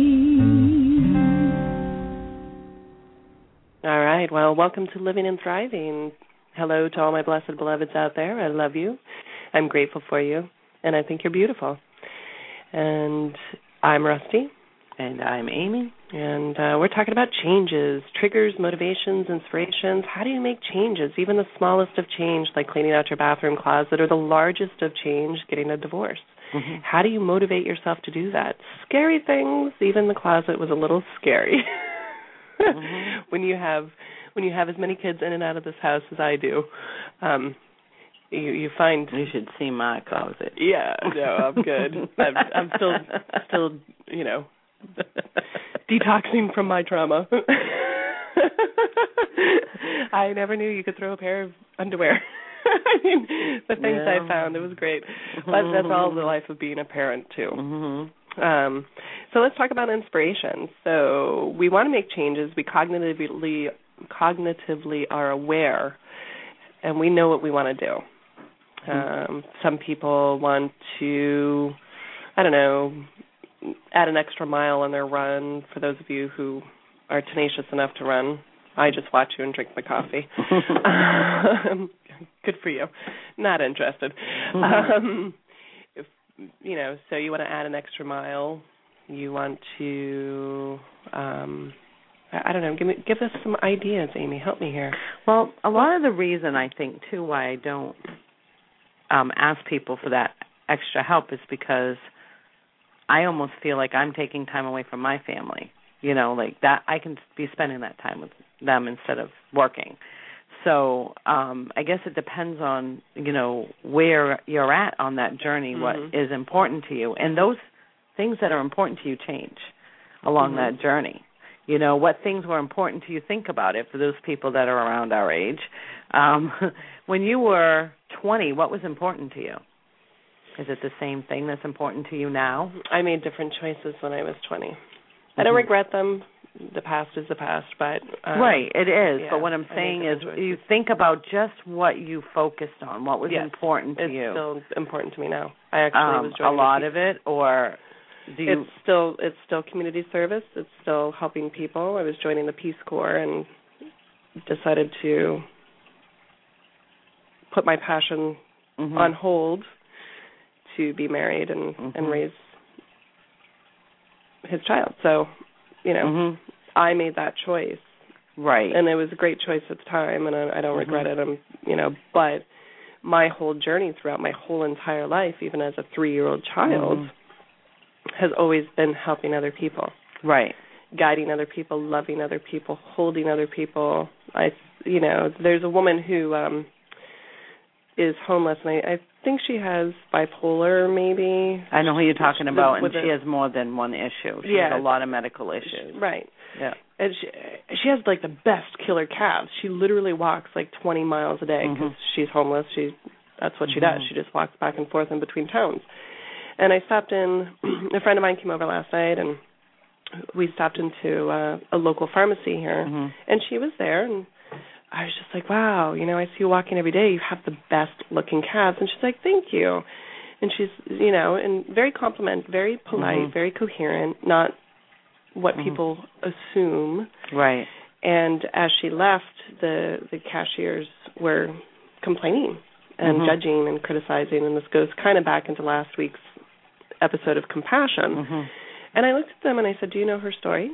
All right. Well, welcome to Living and Thriving. Hello to all my blessed beloveds out there. I love you. I'm grateful for you, and I think you're beautiful. And I'm Rusty. And I'm Amy. And we're talking about changes, triggers, motivations, inspirations. How do you make changes, even the smallest of change, like cleaning out your bathroom closet, or the largest of change, getting a divorce? How do you motivate yourself to do that? Scary things, even the closet was a little scary. When you have as many kids in and out of this house as I do, you find you should see my closet. Yeah, no, I'm good. I'm still detoxing from my trauma. I never knew you could throw a pair of underwear. I mean, the things I found, it was great. But that's all the life of being a parent too. So let's talk about inspiration. So we want to make changes. We cognitively are aware, and we know what we want to do. Some people want to, add an extra mile on their run. For those of you who are tenacious enough to run, I just watch you and drink my coffee. Good for you. Not interested. So you want to add an extra mile. You want to, give us some ideas, Amy. Help me here. Well, a lot of the reason I think, too, why I don't ask people for that extra help is because I almost feel like I'm taking time away from my family. Like that, I can be spending that time with them instead of working. So I guess it depends on, where you're at on that journey, what is important to you. And those things that are important to you change along that journey. What things were important to you, think about it for those people that are around our age. When you were 20, what was important to you? Is it the same thing that's important to you now? I made different choices when I was 20. I don't regret them. The past is the past, but... right, it is. Yeah, but what I'm saying is you think about just what you focused on, what was important to you. It's still important to me now. I actually was joining a lot of it, or do you... It's still community service. It's still helping people. I was joining the Peace Corps and decided to put my passion on hold to be married and raise his child. So, I made that choice. Right. And it was a great choice at the time, and I don't regret it. But my whole journey throughout my whole entire life, even as a 3-year-old child, has always been helping other people. Right. Guiding other people, loving other people, holding other people. There's a woman who is homeless, and I think she has bipolar, maybe. I know who you're talking about, and she has more than one issue. She has a lot of medical issues. Right. Yeah. And she has, like, the best killer calves. She literally walks, 20 miles a day because she's homeless. That's what she does. She just walks back and forth in between towns. And I stopped in, a friend of mine came over last night, and we stopped into a local pharmacy here, and she was there, and I was just like, wow, I see you walking every day. You have the best-looking calves. And she's like, thank you. And she's, and very very polite, very coherent, not what people assume. Right. And as she left, the cashiers were complaining and judging and criticizing, and this goes kind of back into last week's episode of compassion. And I looked at them and I said, do you know her story?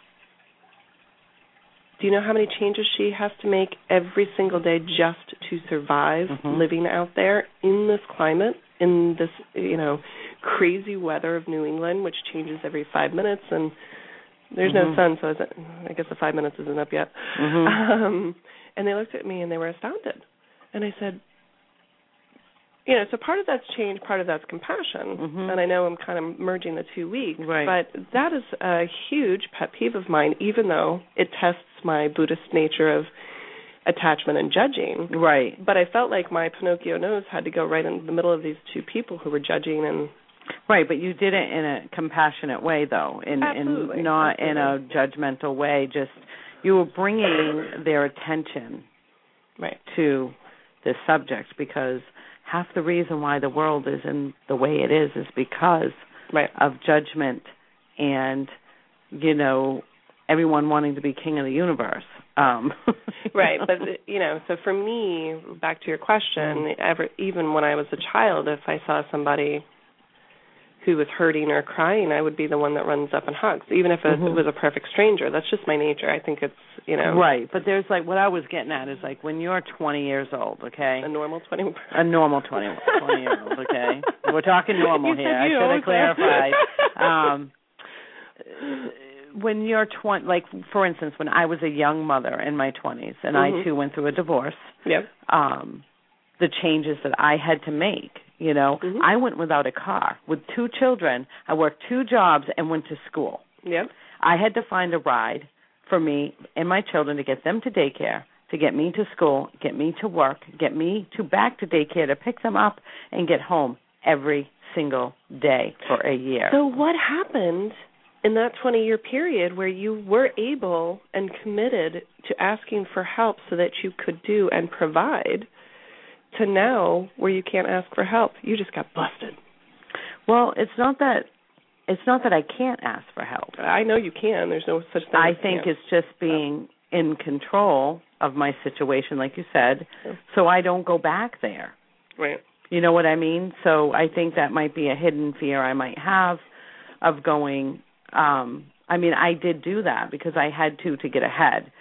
Do you know how many changes she has to make every single day just to survive living out there in this climate, in this, crazy weather of New England, which changes every 5 minutes, and there's no sun, so I guess the 5 minutes isn't up yet. And they looked at me and they were astounded. And I said, so part of that's change, part of that's compassion. And I know I'm kind of merging the 2 weeks, but that is a huge pet peeve of mine, even though it tests my Buddhist nature of attachment and judging. Right. But I felt like my Pinocchio nose had to go right in the middle of these two people who were judging and... Right, but you did it in a compassionate way, though, Absolutely. Not in a judgmental way. Just you were bringing their attention to this subject, because half the reason why the world is in the way it is because of judgment and, everyone wanting to be king of the universe. Right, but, so for me, back to your question, even when I was a child, if I saw somebody who was hurting or crying, I would be the one that runs up and hugs, even if it was a perfect stranger. That's just my nature. I think it's, Right, but there's what I was getting at is when you're 20 years old, okay? A normal 20. A normal 20-year-old, okay? We're talking normal here. I should have clarified. When you're 20, for instance, when I was a young mother in my 20s, and I, too, went through a divorce, the changes that I had to make, I went without a car. With 2 children, I worked 2 jobs and went to school. I had to find a ride for me and my children to get them to daycare, to get me to school, get me to work, get me back to daycare, to pick them up and get home every single day for a year. So what happened in that 20-year period where you were able and committed to asking for help so that you could do and provide, to now where you can't ask for help? You just got busted. Well, it's not that I can't ask for help. I know you can. There's no such thing. I think it's just being in control of my situation, like you said, so I don't go back there. Right. You know what I mean? So I think that might be a hidden fear I might have of going. I did do that because I had to get ahead.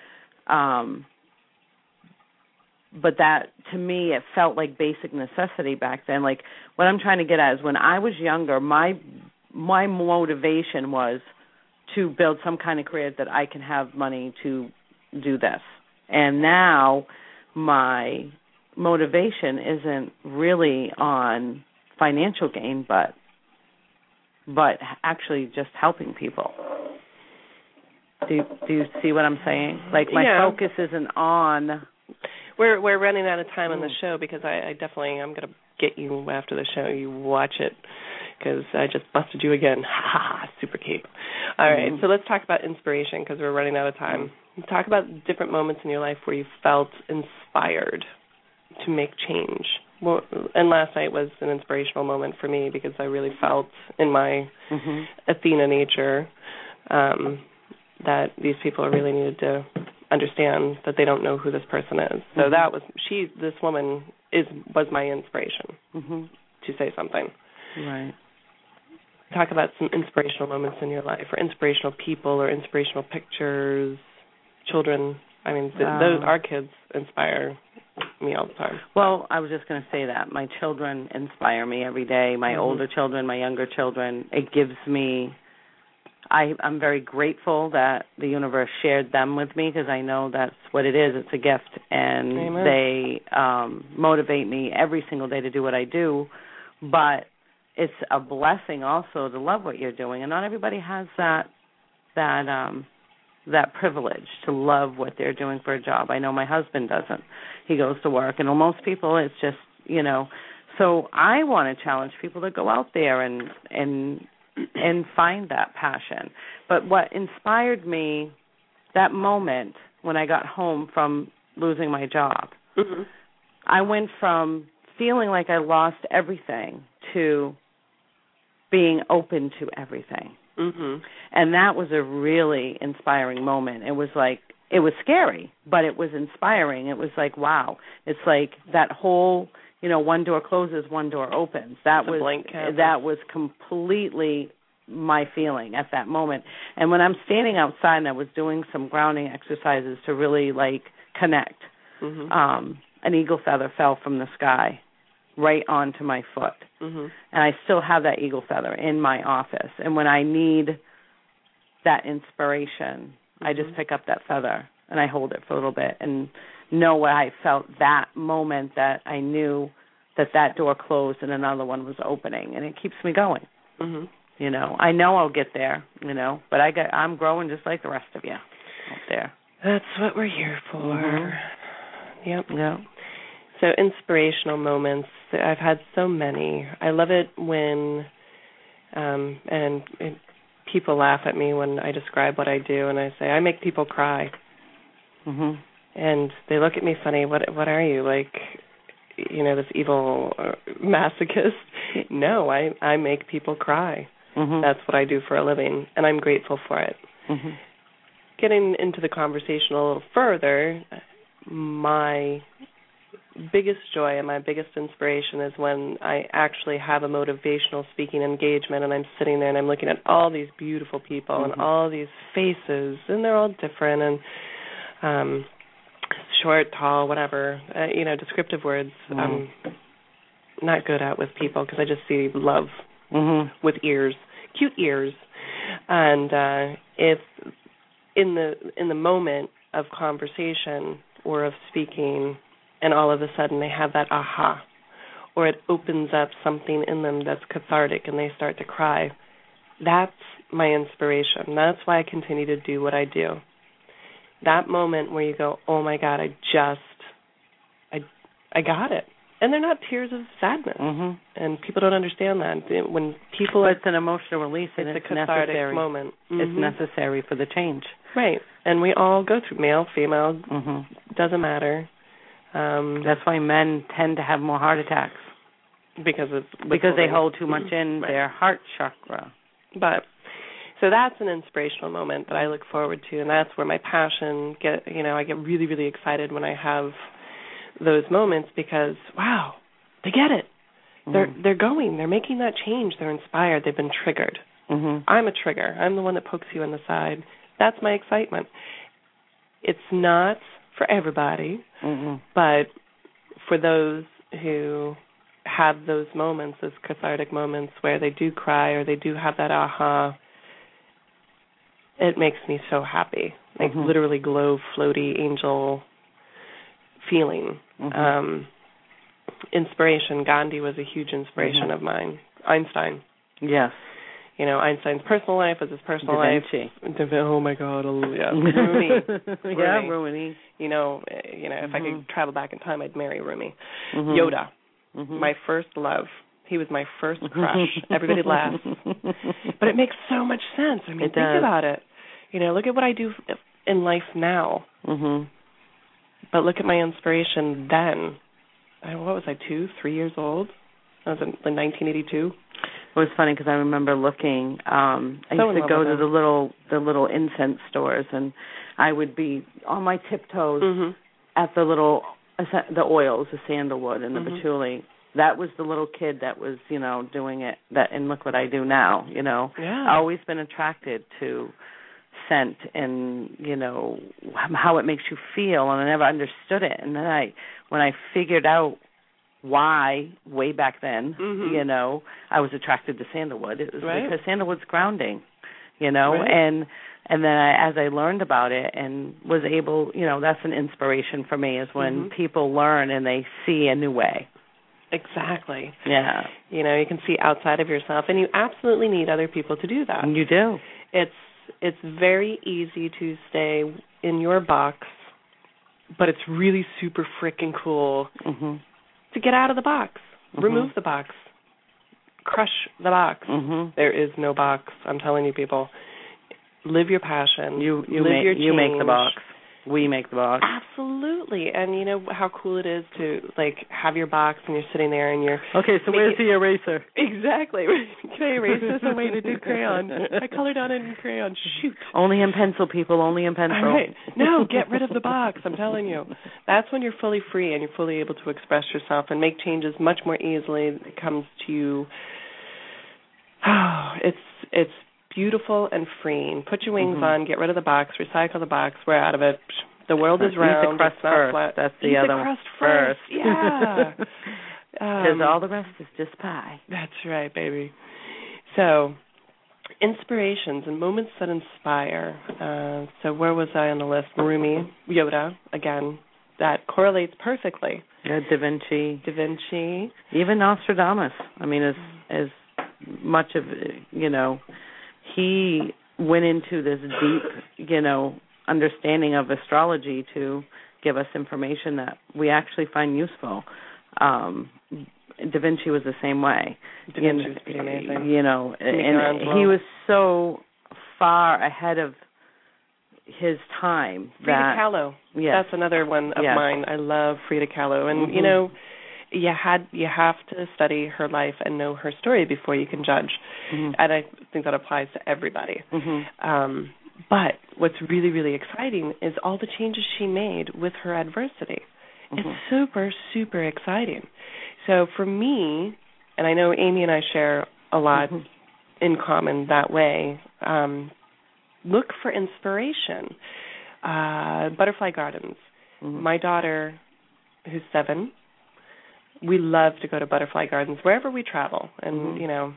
But that, to me, it felt like basic necessity back then. What I'm trying to get at is when I was younger, my motivation was to build some kind of career that I can have money to do this. And now my motivation isn't really on financial gain, but actually just helping people. Do you see what I'm saying? My focus isn't on... We're running out of time on the show because I'm going to get you after the show. You watch it because I just busted you again. Ha ha, super cape. All right, so let's talk about inspiration because we're running out of time. Talk about different moments in your life where you felt inspired to make change. Well, and last night was an inspirational moment for me because I really felt in my Athena nature that these people really needed to understand that they don't know who this person is. So that was this woman was my inspiration to say something. Right. Talk about some inspirational moments in your life, or inspirational people, or inspirational pictures, children. Our kids inspire me all the time. Well, I was just going to say that. My children inspire me every day, my older children, my younger children. It gives me... I'm very grateful that the universe shared them with me because I know that's what it is. It's a gift, and Amen. They motivate me every single day to do what I do. But it's a blessing also to love what you're doing, and not everybody has that privilege to love what they're doing for a job. I know my husband doesn't. He goes to work, and most people it's just So I want to challenge people to go out there and find that passion. But what inspired me that moment when I got home from losing my job, I went from feeling like I lost everything to being open to everything. And that was a really inspiring moment. It was it was scary, but it was inspiring. It was wow. It's that whole one door closes, one door opens. That was blank canvas. That was completely my feeling at that moment. And when I'm standing outside and I was doing some grounding exercises to really connect, an eagle feather fell from the sky right onto my foot. And I still have that eagle feather in my office. And when I need that inspiration, I just pick up that feather and I hold it for a little bit and know what I felt that moment, that I knew that door closed and another one was opening, and it keeps me going. I know I'll get there, but I'm growing just like the rest of you out there. That's what we're here for. Yep. So inspirational moments, I've had so many. I love it when, and people laugh at me when I describe what I do, and I say, I make people cry. And they look at me funny, what are you, this evil masochist? No, I make people cry. That's what I do for a living, and I'm grateful for it. Getting into the conversation a little further, my biggest joy and my biggest inspiration is when I actually have a motivational speaking engagement and I'm sitting there and I'm looking at all these beautiful people and all these faces, and they're all different and short, tall, whatever, descriptive words I'm not good at with people because I just see love with ears, cute ears. And if in the moment of conversation or of speaking, and all of a sudden they have that aha, or it opens up something in them that's cathartic and they start to cry, that's my inspiration. That's why I continue to do what I do. That moment where you go, oh my God, I got it. And they're not tears of sadness. And people don't understand that. When people, it's an emotional release, and it's a cathartic necessary moment. It's necessary for the change. Right. And we all go through, male, female, doesn't matter. That's why men tend to have more heart attacks. Because they hold too much in their heart chakra. But so that's an inspirational moment that I look forward to, and that's where my passion I get really, really excited when I have those moments because, wow, they get it. They're going. They're making that change. They're inspired. They've been triggered. I'm a trigger. I'm the one that pokes you in the side. That's my excitement. It's not for everybody, but for those who have those moments, those cathartic moments where they do cry or they do have that aha, it makes me so happy. Literally glow, floaty, angel feeling. Inspiration. Gandhi was a huge inspiration of mine. Einstein. Yes. Einstein's personal life was his personal Da Vinci. life. Oh my God, yeah. Rumi. Yeah, Rumi. If I could travel back in time, I'd marry Rumi. Yoda, my first love. He was my first crush. Everybody laughs. But it makes so much sense. I mean, think about it. Look at what I do in life now. But look at my inspiration then. What was I, 2, 3 years old? I was in 1982. It was funny because I remember looking. I used to go to the little incense stores, and I would be on my tiptoes at the oils, the sandalwood and the patchouli. That was the little kid that was, doing it. And look what I do now. Yeah. I've always been attracted to scent and how it makes you feel, and I never understood it. And then when I figured out why way back then, I was attracted to sandalwood. It was because sandalwood's grounding, and then as I learned about it and was able, that's an inspiration for me, is when people learn and they see a new way. Exactly. Yeah. You can see outside of yourself, and you absolutely need other people to do that. You do. It's very easy to stay in your box, but it's really super freaking cool to get out of the box, remove the box, crush the box. There is no box. I'm telling you, people, live your passion. You live your change. You make the box. We make the box. Absolutely. And you know how cool it is to, like, have your box and you're sitting there and you're... Okay, so where's the eraser? Exactly. Can I erase this? I'm waiting to do crayon. I colored on it in crayon. Shoot. Only in pencil, people. Only in pencil. All right. No, get rid of the box. I'm telling you. That's when you're fully free and you're fully able to express yourself and make changes much more easily. It comes to you. Oh, it's beautiful and freeing. Put your wings on, get rid of the box, recycle the box, we're out of it. The world is round. Eat the crust first. Flat. That's the Eat other the crust first. Yeah. Because all the rest is just pie. That's right, baby. So, inspirations and moments that inspire. So where was I on the list? Rumi, Yoda, again. That correlates perfectly. Yeah, Da Vinci. Even Nostradamus. I mean, as much of, he went into this deep, understanding of astrology to give us information that we actually find useful. Da Vinci was the same way. Da Vinci was pretty amazing. And he was so far ahead of his time. Frida Kahlo. Yes. That's another one of mine. I love Frida Kahlo. And, you have to study her life and know her story before you can judge. And I think that applies to everybody. But what's really, really exciting is all the changes she made with her adversity. It's super, super exciting. So for me, and I know Amy and I share a lot in common that way, look for inspiration. Butterfly gardens. My daughter, who's 7, we love to go to butterfly gardens wherever we travel. And,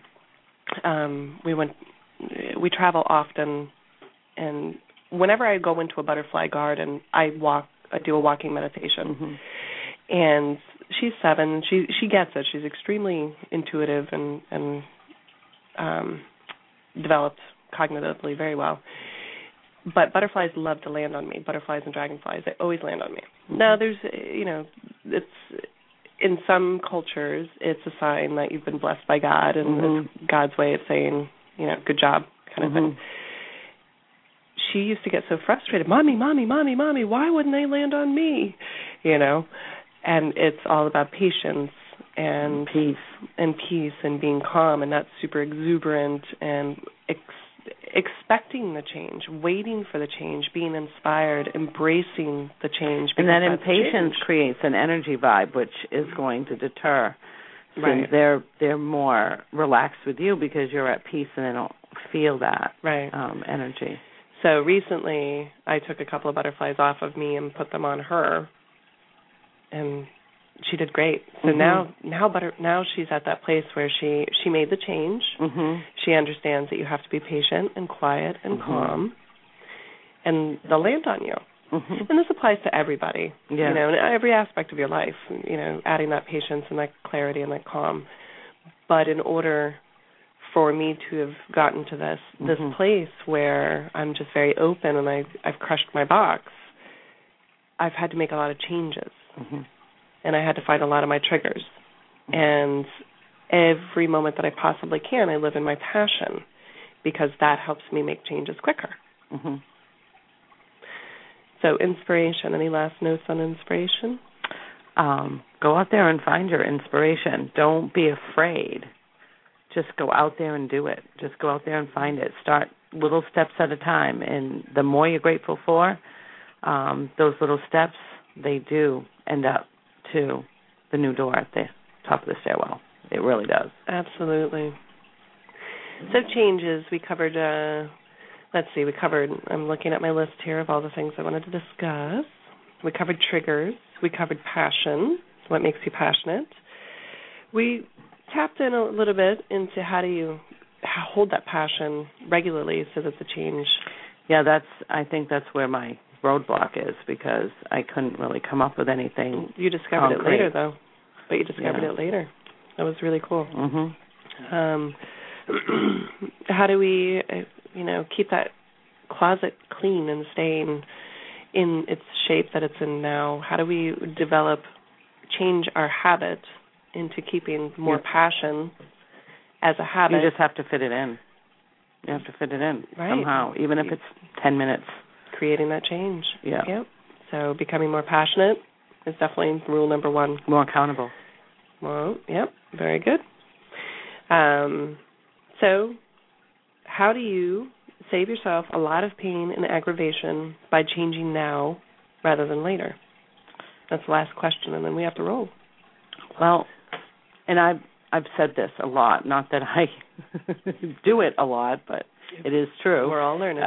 we travel often. And whenever I go into a butterfly garden, I do a walking meditation. And she's 7. She gets it. She's extremely intuitive and developed cognitively very well. But butterflies love to land on me. Butterflies and dragonflies, they always land on me. Now, there's, it's in some cultures, it's a sign that you've been blessed by God, and it's God's way of saying, good job, kind of thing. She used to get so frustrated, Mommy, why wouldn't they land on me? And it's all about patience and peace and being calm, and that's super exuberant and expecting the change, waiting for the change, being inspired, embracing the change. And that impatience creates an energy vibe, which is going to deter. Right. They're more relaxed with you because you're at peace and they don't feel that energy. So recently, I took a couple of butterflies off of me and put them on her, and she did great. So now she's at that place where she made the change. She understands that you have to be patient and quiet and calm, and they'll land on you. And this applies to everybody, in every aspect of your life. Adding that patience and that clarity and that calm. But in order for me to have gotten to this place where I'm just very open and I've crushed my box, I've had to make a lot of changes. And I had to find a lot of my triggers. And every moment that I possibly can, I live in my passion because that helps me make changes quicker. So inspiration, any last notes on inspiration? Go out there and find your inspiration. Don't be afraid. Just go out there and do it. Just go out there and find it. Start little steps at a time. And the more you're grateful for, those little steps, they do end up to the new door at the top of the stairwell. It really does. Absolutely. So changes, we covered, I'm looking at my list here of all the things I wanted to discuss. We covered triggers. We covered passion, what makes you passionate. We tapped in a little bit into how do you hold that passion regularly so that the change... Yeah, I think that's where my roadblock is because I couldn't really come up with anything. You discovered it later, though. But you discovered it later. That was really cool. How do we, keep that closet clean and staying in its shape that it's in now? How do we change our habit into keeping more passion as a habit? You just have to fit it in. You have to fit it in somehow, even if it's 10 minutes. Creating that change. Yeah. Yep. So becoming more passionate is definitely rule number one. More accountable. Well, yep, very good. So how do you save yourself a lot of pain and aggravation by changing now rather than later? That's the last question, and then we have to roll. Well, and I've said this a lot, not that I do it a lot, but it is true. We're all learning.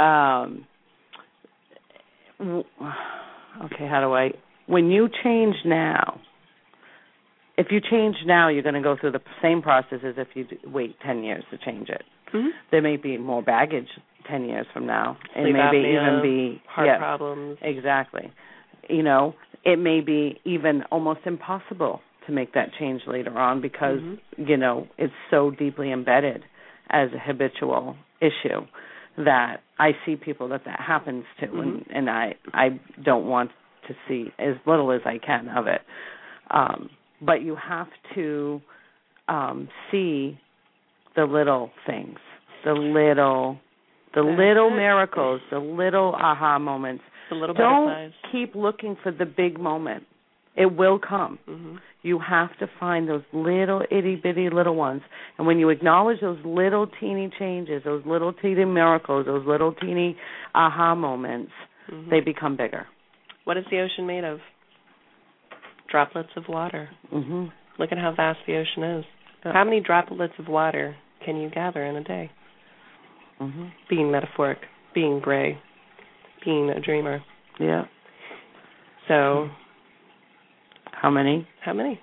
When you change now, if you change now, you're going to go through the same process as if you wait 10 years to change it. Mm-hmm. There may be more baggage 10 years from now. Sleep it may apnea, even be heart problems. Exactly. It may be even almost impossible to make that change later on because, it's so deeply embedded as a habitual issue that I see people that happens to, and I don't want to see as little as I can of it. But you have to see the little things, the little miracles, the little aha moments. The little Don't butterflies. keep looking for the big moment. It will come. Mm-hmm. You have to find those little itty-bitty little ones. And when you acknowledge those little teeny changes, those little teeny miracles, those little teeny aha moments, they become bigger. What is the ocean made of? Droplets of water. Mm-hmm. Look at how vast the ocean is. Yeah. How many droplets of water can you gather in a day? Mm-hmm. Being metaphoric, being gray, being a dreamer. Yeah. So, how many? How many?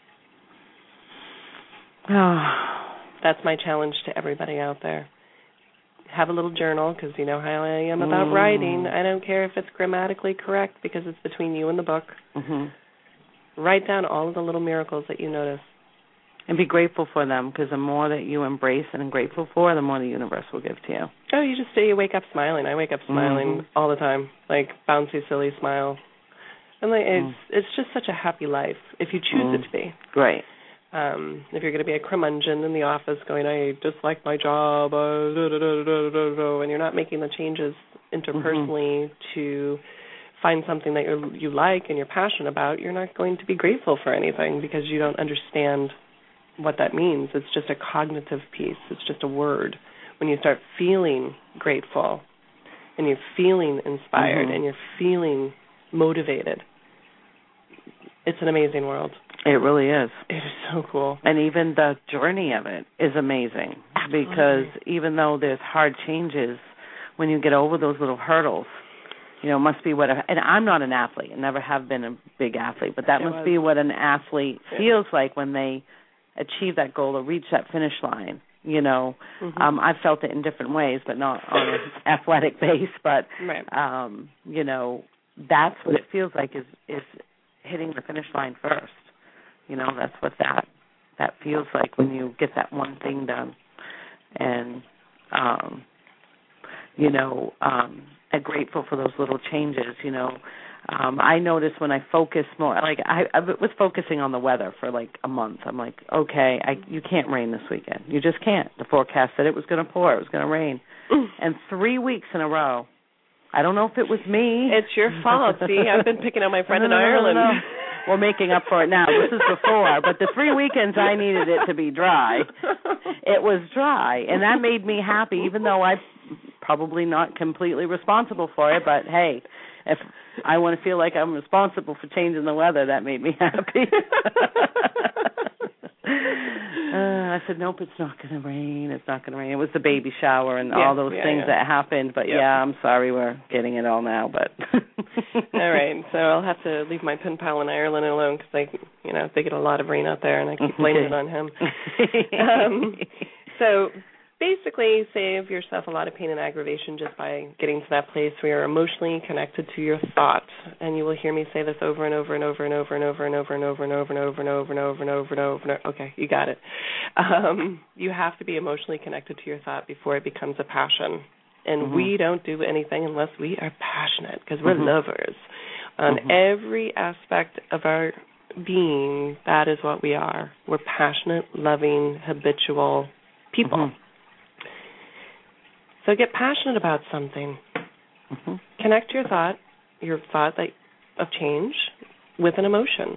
Oh. That's my challenge to everybody out there. Have a little journal, because you know how I am about writing. I don't care if it's grammatically correct, because it's between you and the book. Mm-hmm. Write down all of the little miracles that you notice. And be grateful for them, because the more that you embrace and are grateful for, the more the universe will give to you. Oh, you wake up smiling. I wake up smiling all the time, like bouncy, silly smile. And like it's just such a happy life if you choose it to be. Great. If you're going to be a curmudgeon in the office going, I dislike my job, and you're not making the changes interpersonally to find something that you like and you're passionate about, you're not going to be grateful for anything because you don't understand what that means. It's just a cognitive piece. It's just a word. When you start feeling grateful and you're feeling inspired and you're feeling motivated, it's an amazing world. It really is. It is so cool. And even the journey of it is amazing. Absolutely. Because even though there's hard changes, when you get over those little hurdles, it must be and I'm not an athlete. I never have been a big athlete, but that must be what an athlete feels like when they achieve that goal or reach that finish line. I've felt it in different ways, but not on an athletic base. But, that's what it feels like is hitting the finish line first. That's what that feels like when you get that one thing done. And, I'm grateful for those little changes, I noticed when I focus more, like I was focusing on the weather for like a month. I'm like, okay, you can't rain this weekend. You just can't. The forecast said it was going to pour. It was going to rain. And 3 weeks in a row, I don't know if it was me. It's your fault. See, I've been picking on my friend in Ireland. No. We're making up for it now. This is before, but the 3 weekends I needed it to be dry. It was dry, and that made me happy, even though I'm probably not completely responsible for it. But, hey, if I want to feel like I'm responsible for changing the weather, that made me happy. I said, nope, it's not going to rain. It's not going to rain. It was the baby shower and all those things that happened. But, I'm sorry we're getting it all now. But all right. So I'll have to leave my pen pal in Ireland alone because they get a lot of rain out there, and I keep blaming it on him. So basically save yourself a lot of pain and aggravation just by getting to that place where you're emotionally connected to your thought. And you will hear me say this over and over and over and over and over and over and over and over and over and over and over and over and over. Okay, you got it. You have to be emotionally connected to your thought before it becomes a passion. And we don't do anything unless we are passionate because we're lovers. On every aspect of our being, that is what we are. We're passionate, loving, habitual people. So get passionate about something. Connect your thought that of change with an emotion.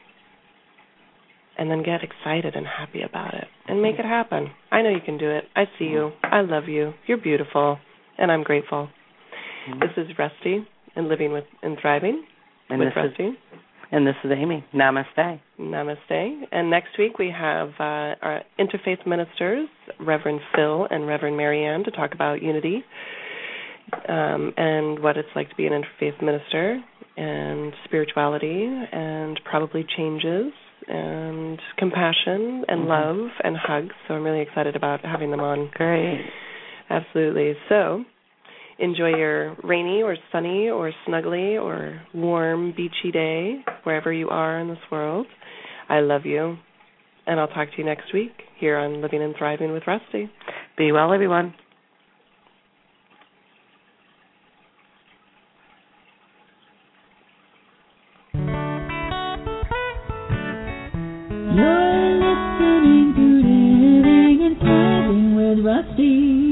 And then get excited and happy about it and make it happen. I know you can do it. I see you. I love you. You're beautiful. And I'm grateful. This is Rusty and Living with and Thriving with Rusty. And this is Amy. Namaste. Namaste. And next week we have our interfaith ministers, Reverend Phil and Reverend Marianne, to talk about unity and what it's like to be an interfaith minister and spirituality and probably changes and compassion and love and hugs. So I'm really excited about having them on. Great. Absolutely. So enjoy your rainy or sunny or snuggly or warm, beachy day, wherever you are in this world. I love you. And I'll talk to you next week here on Living and Thriving with Rusty. Be well, everyone. You're listening to Living and Thriving with Rusty.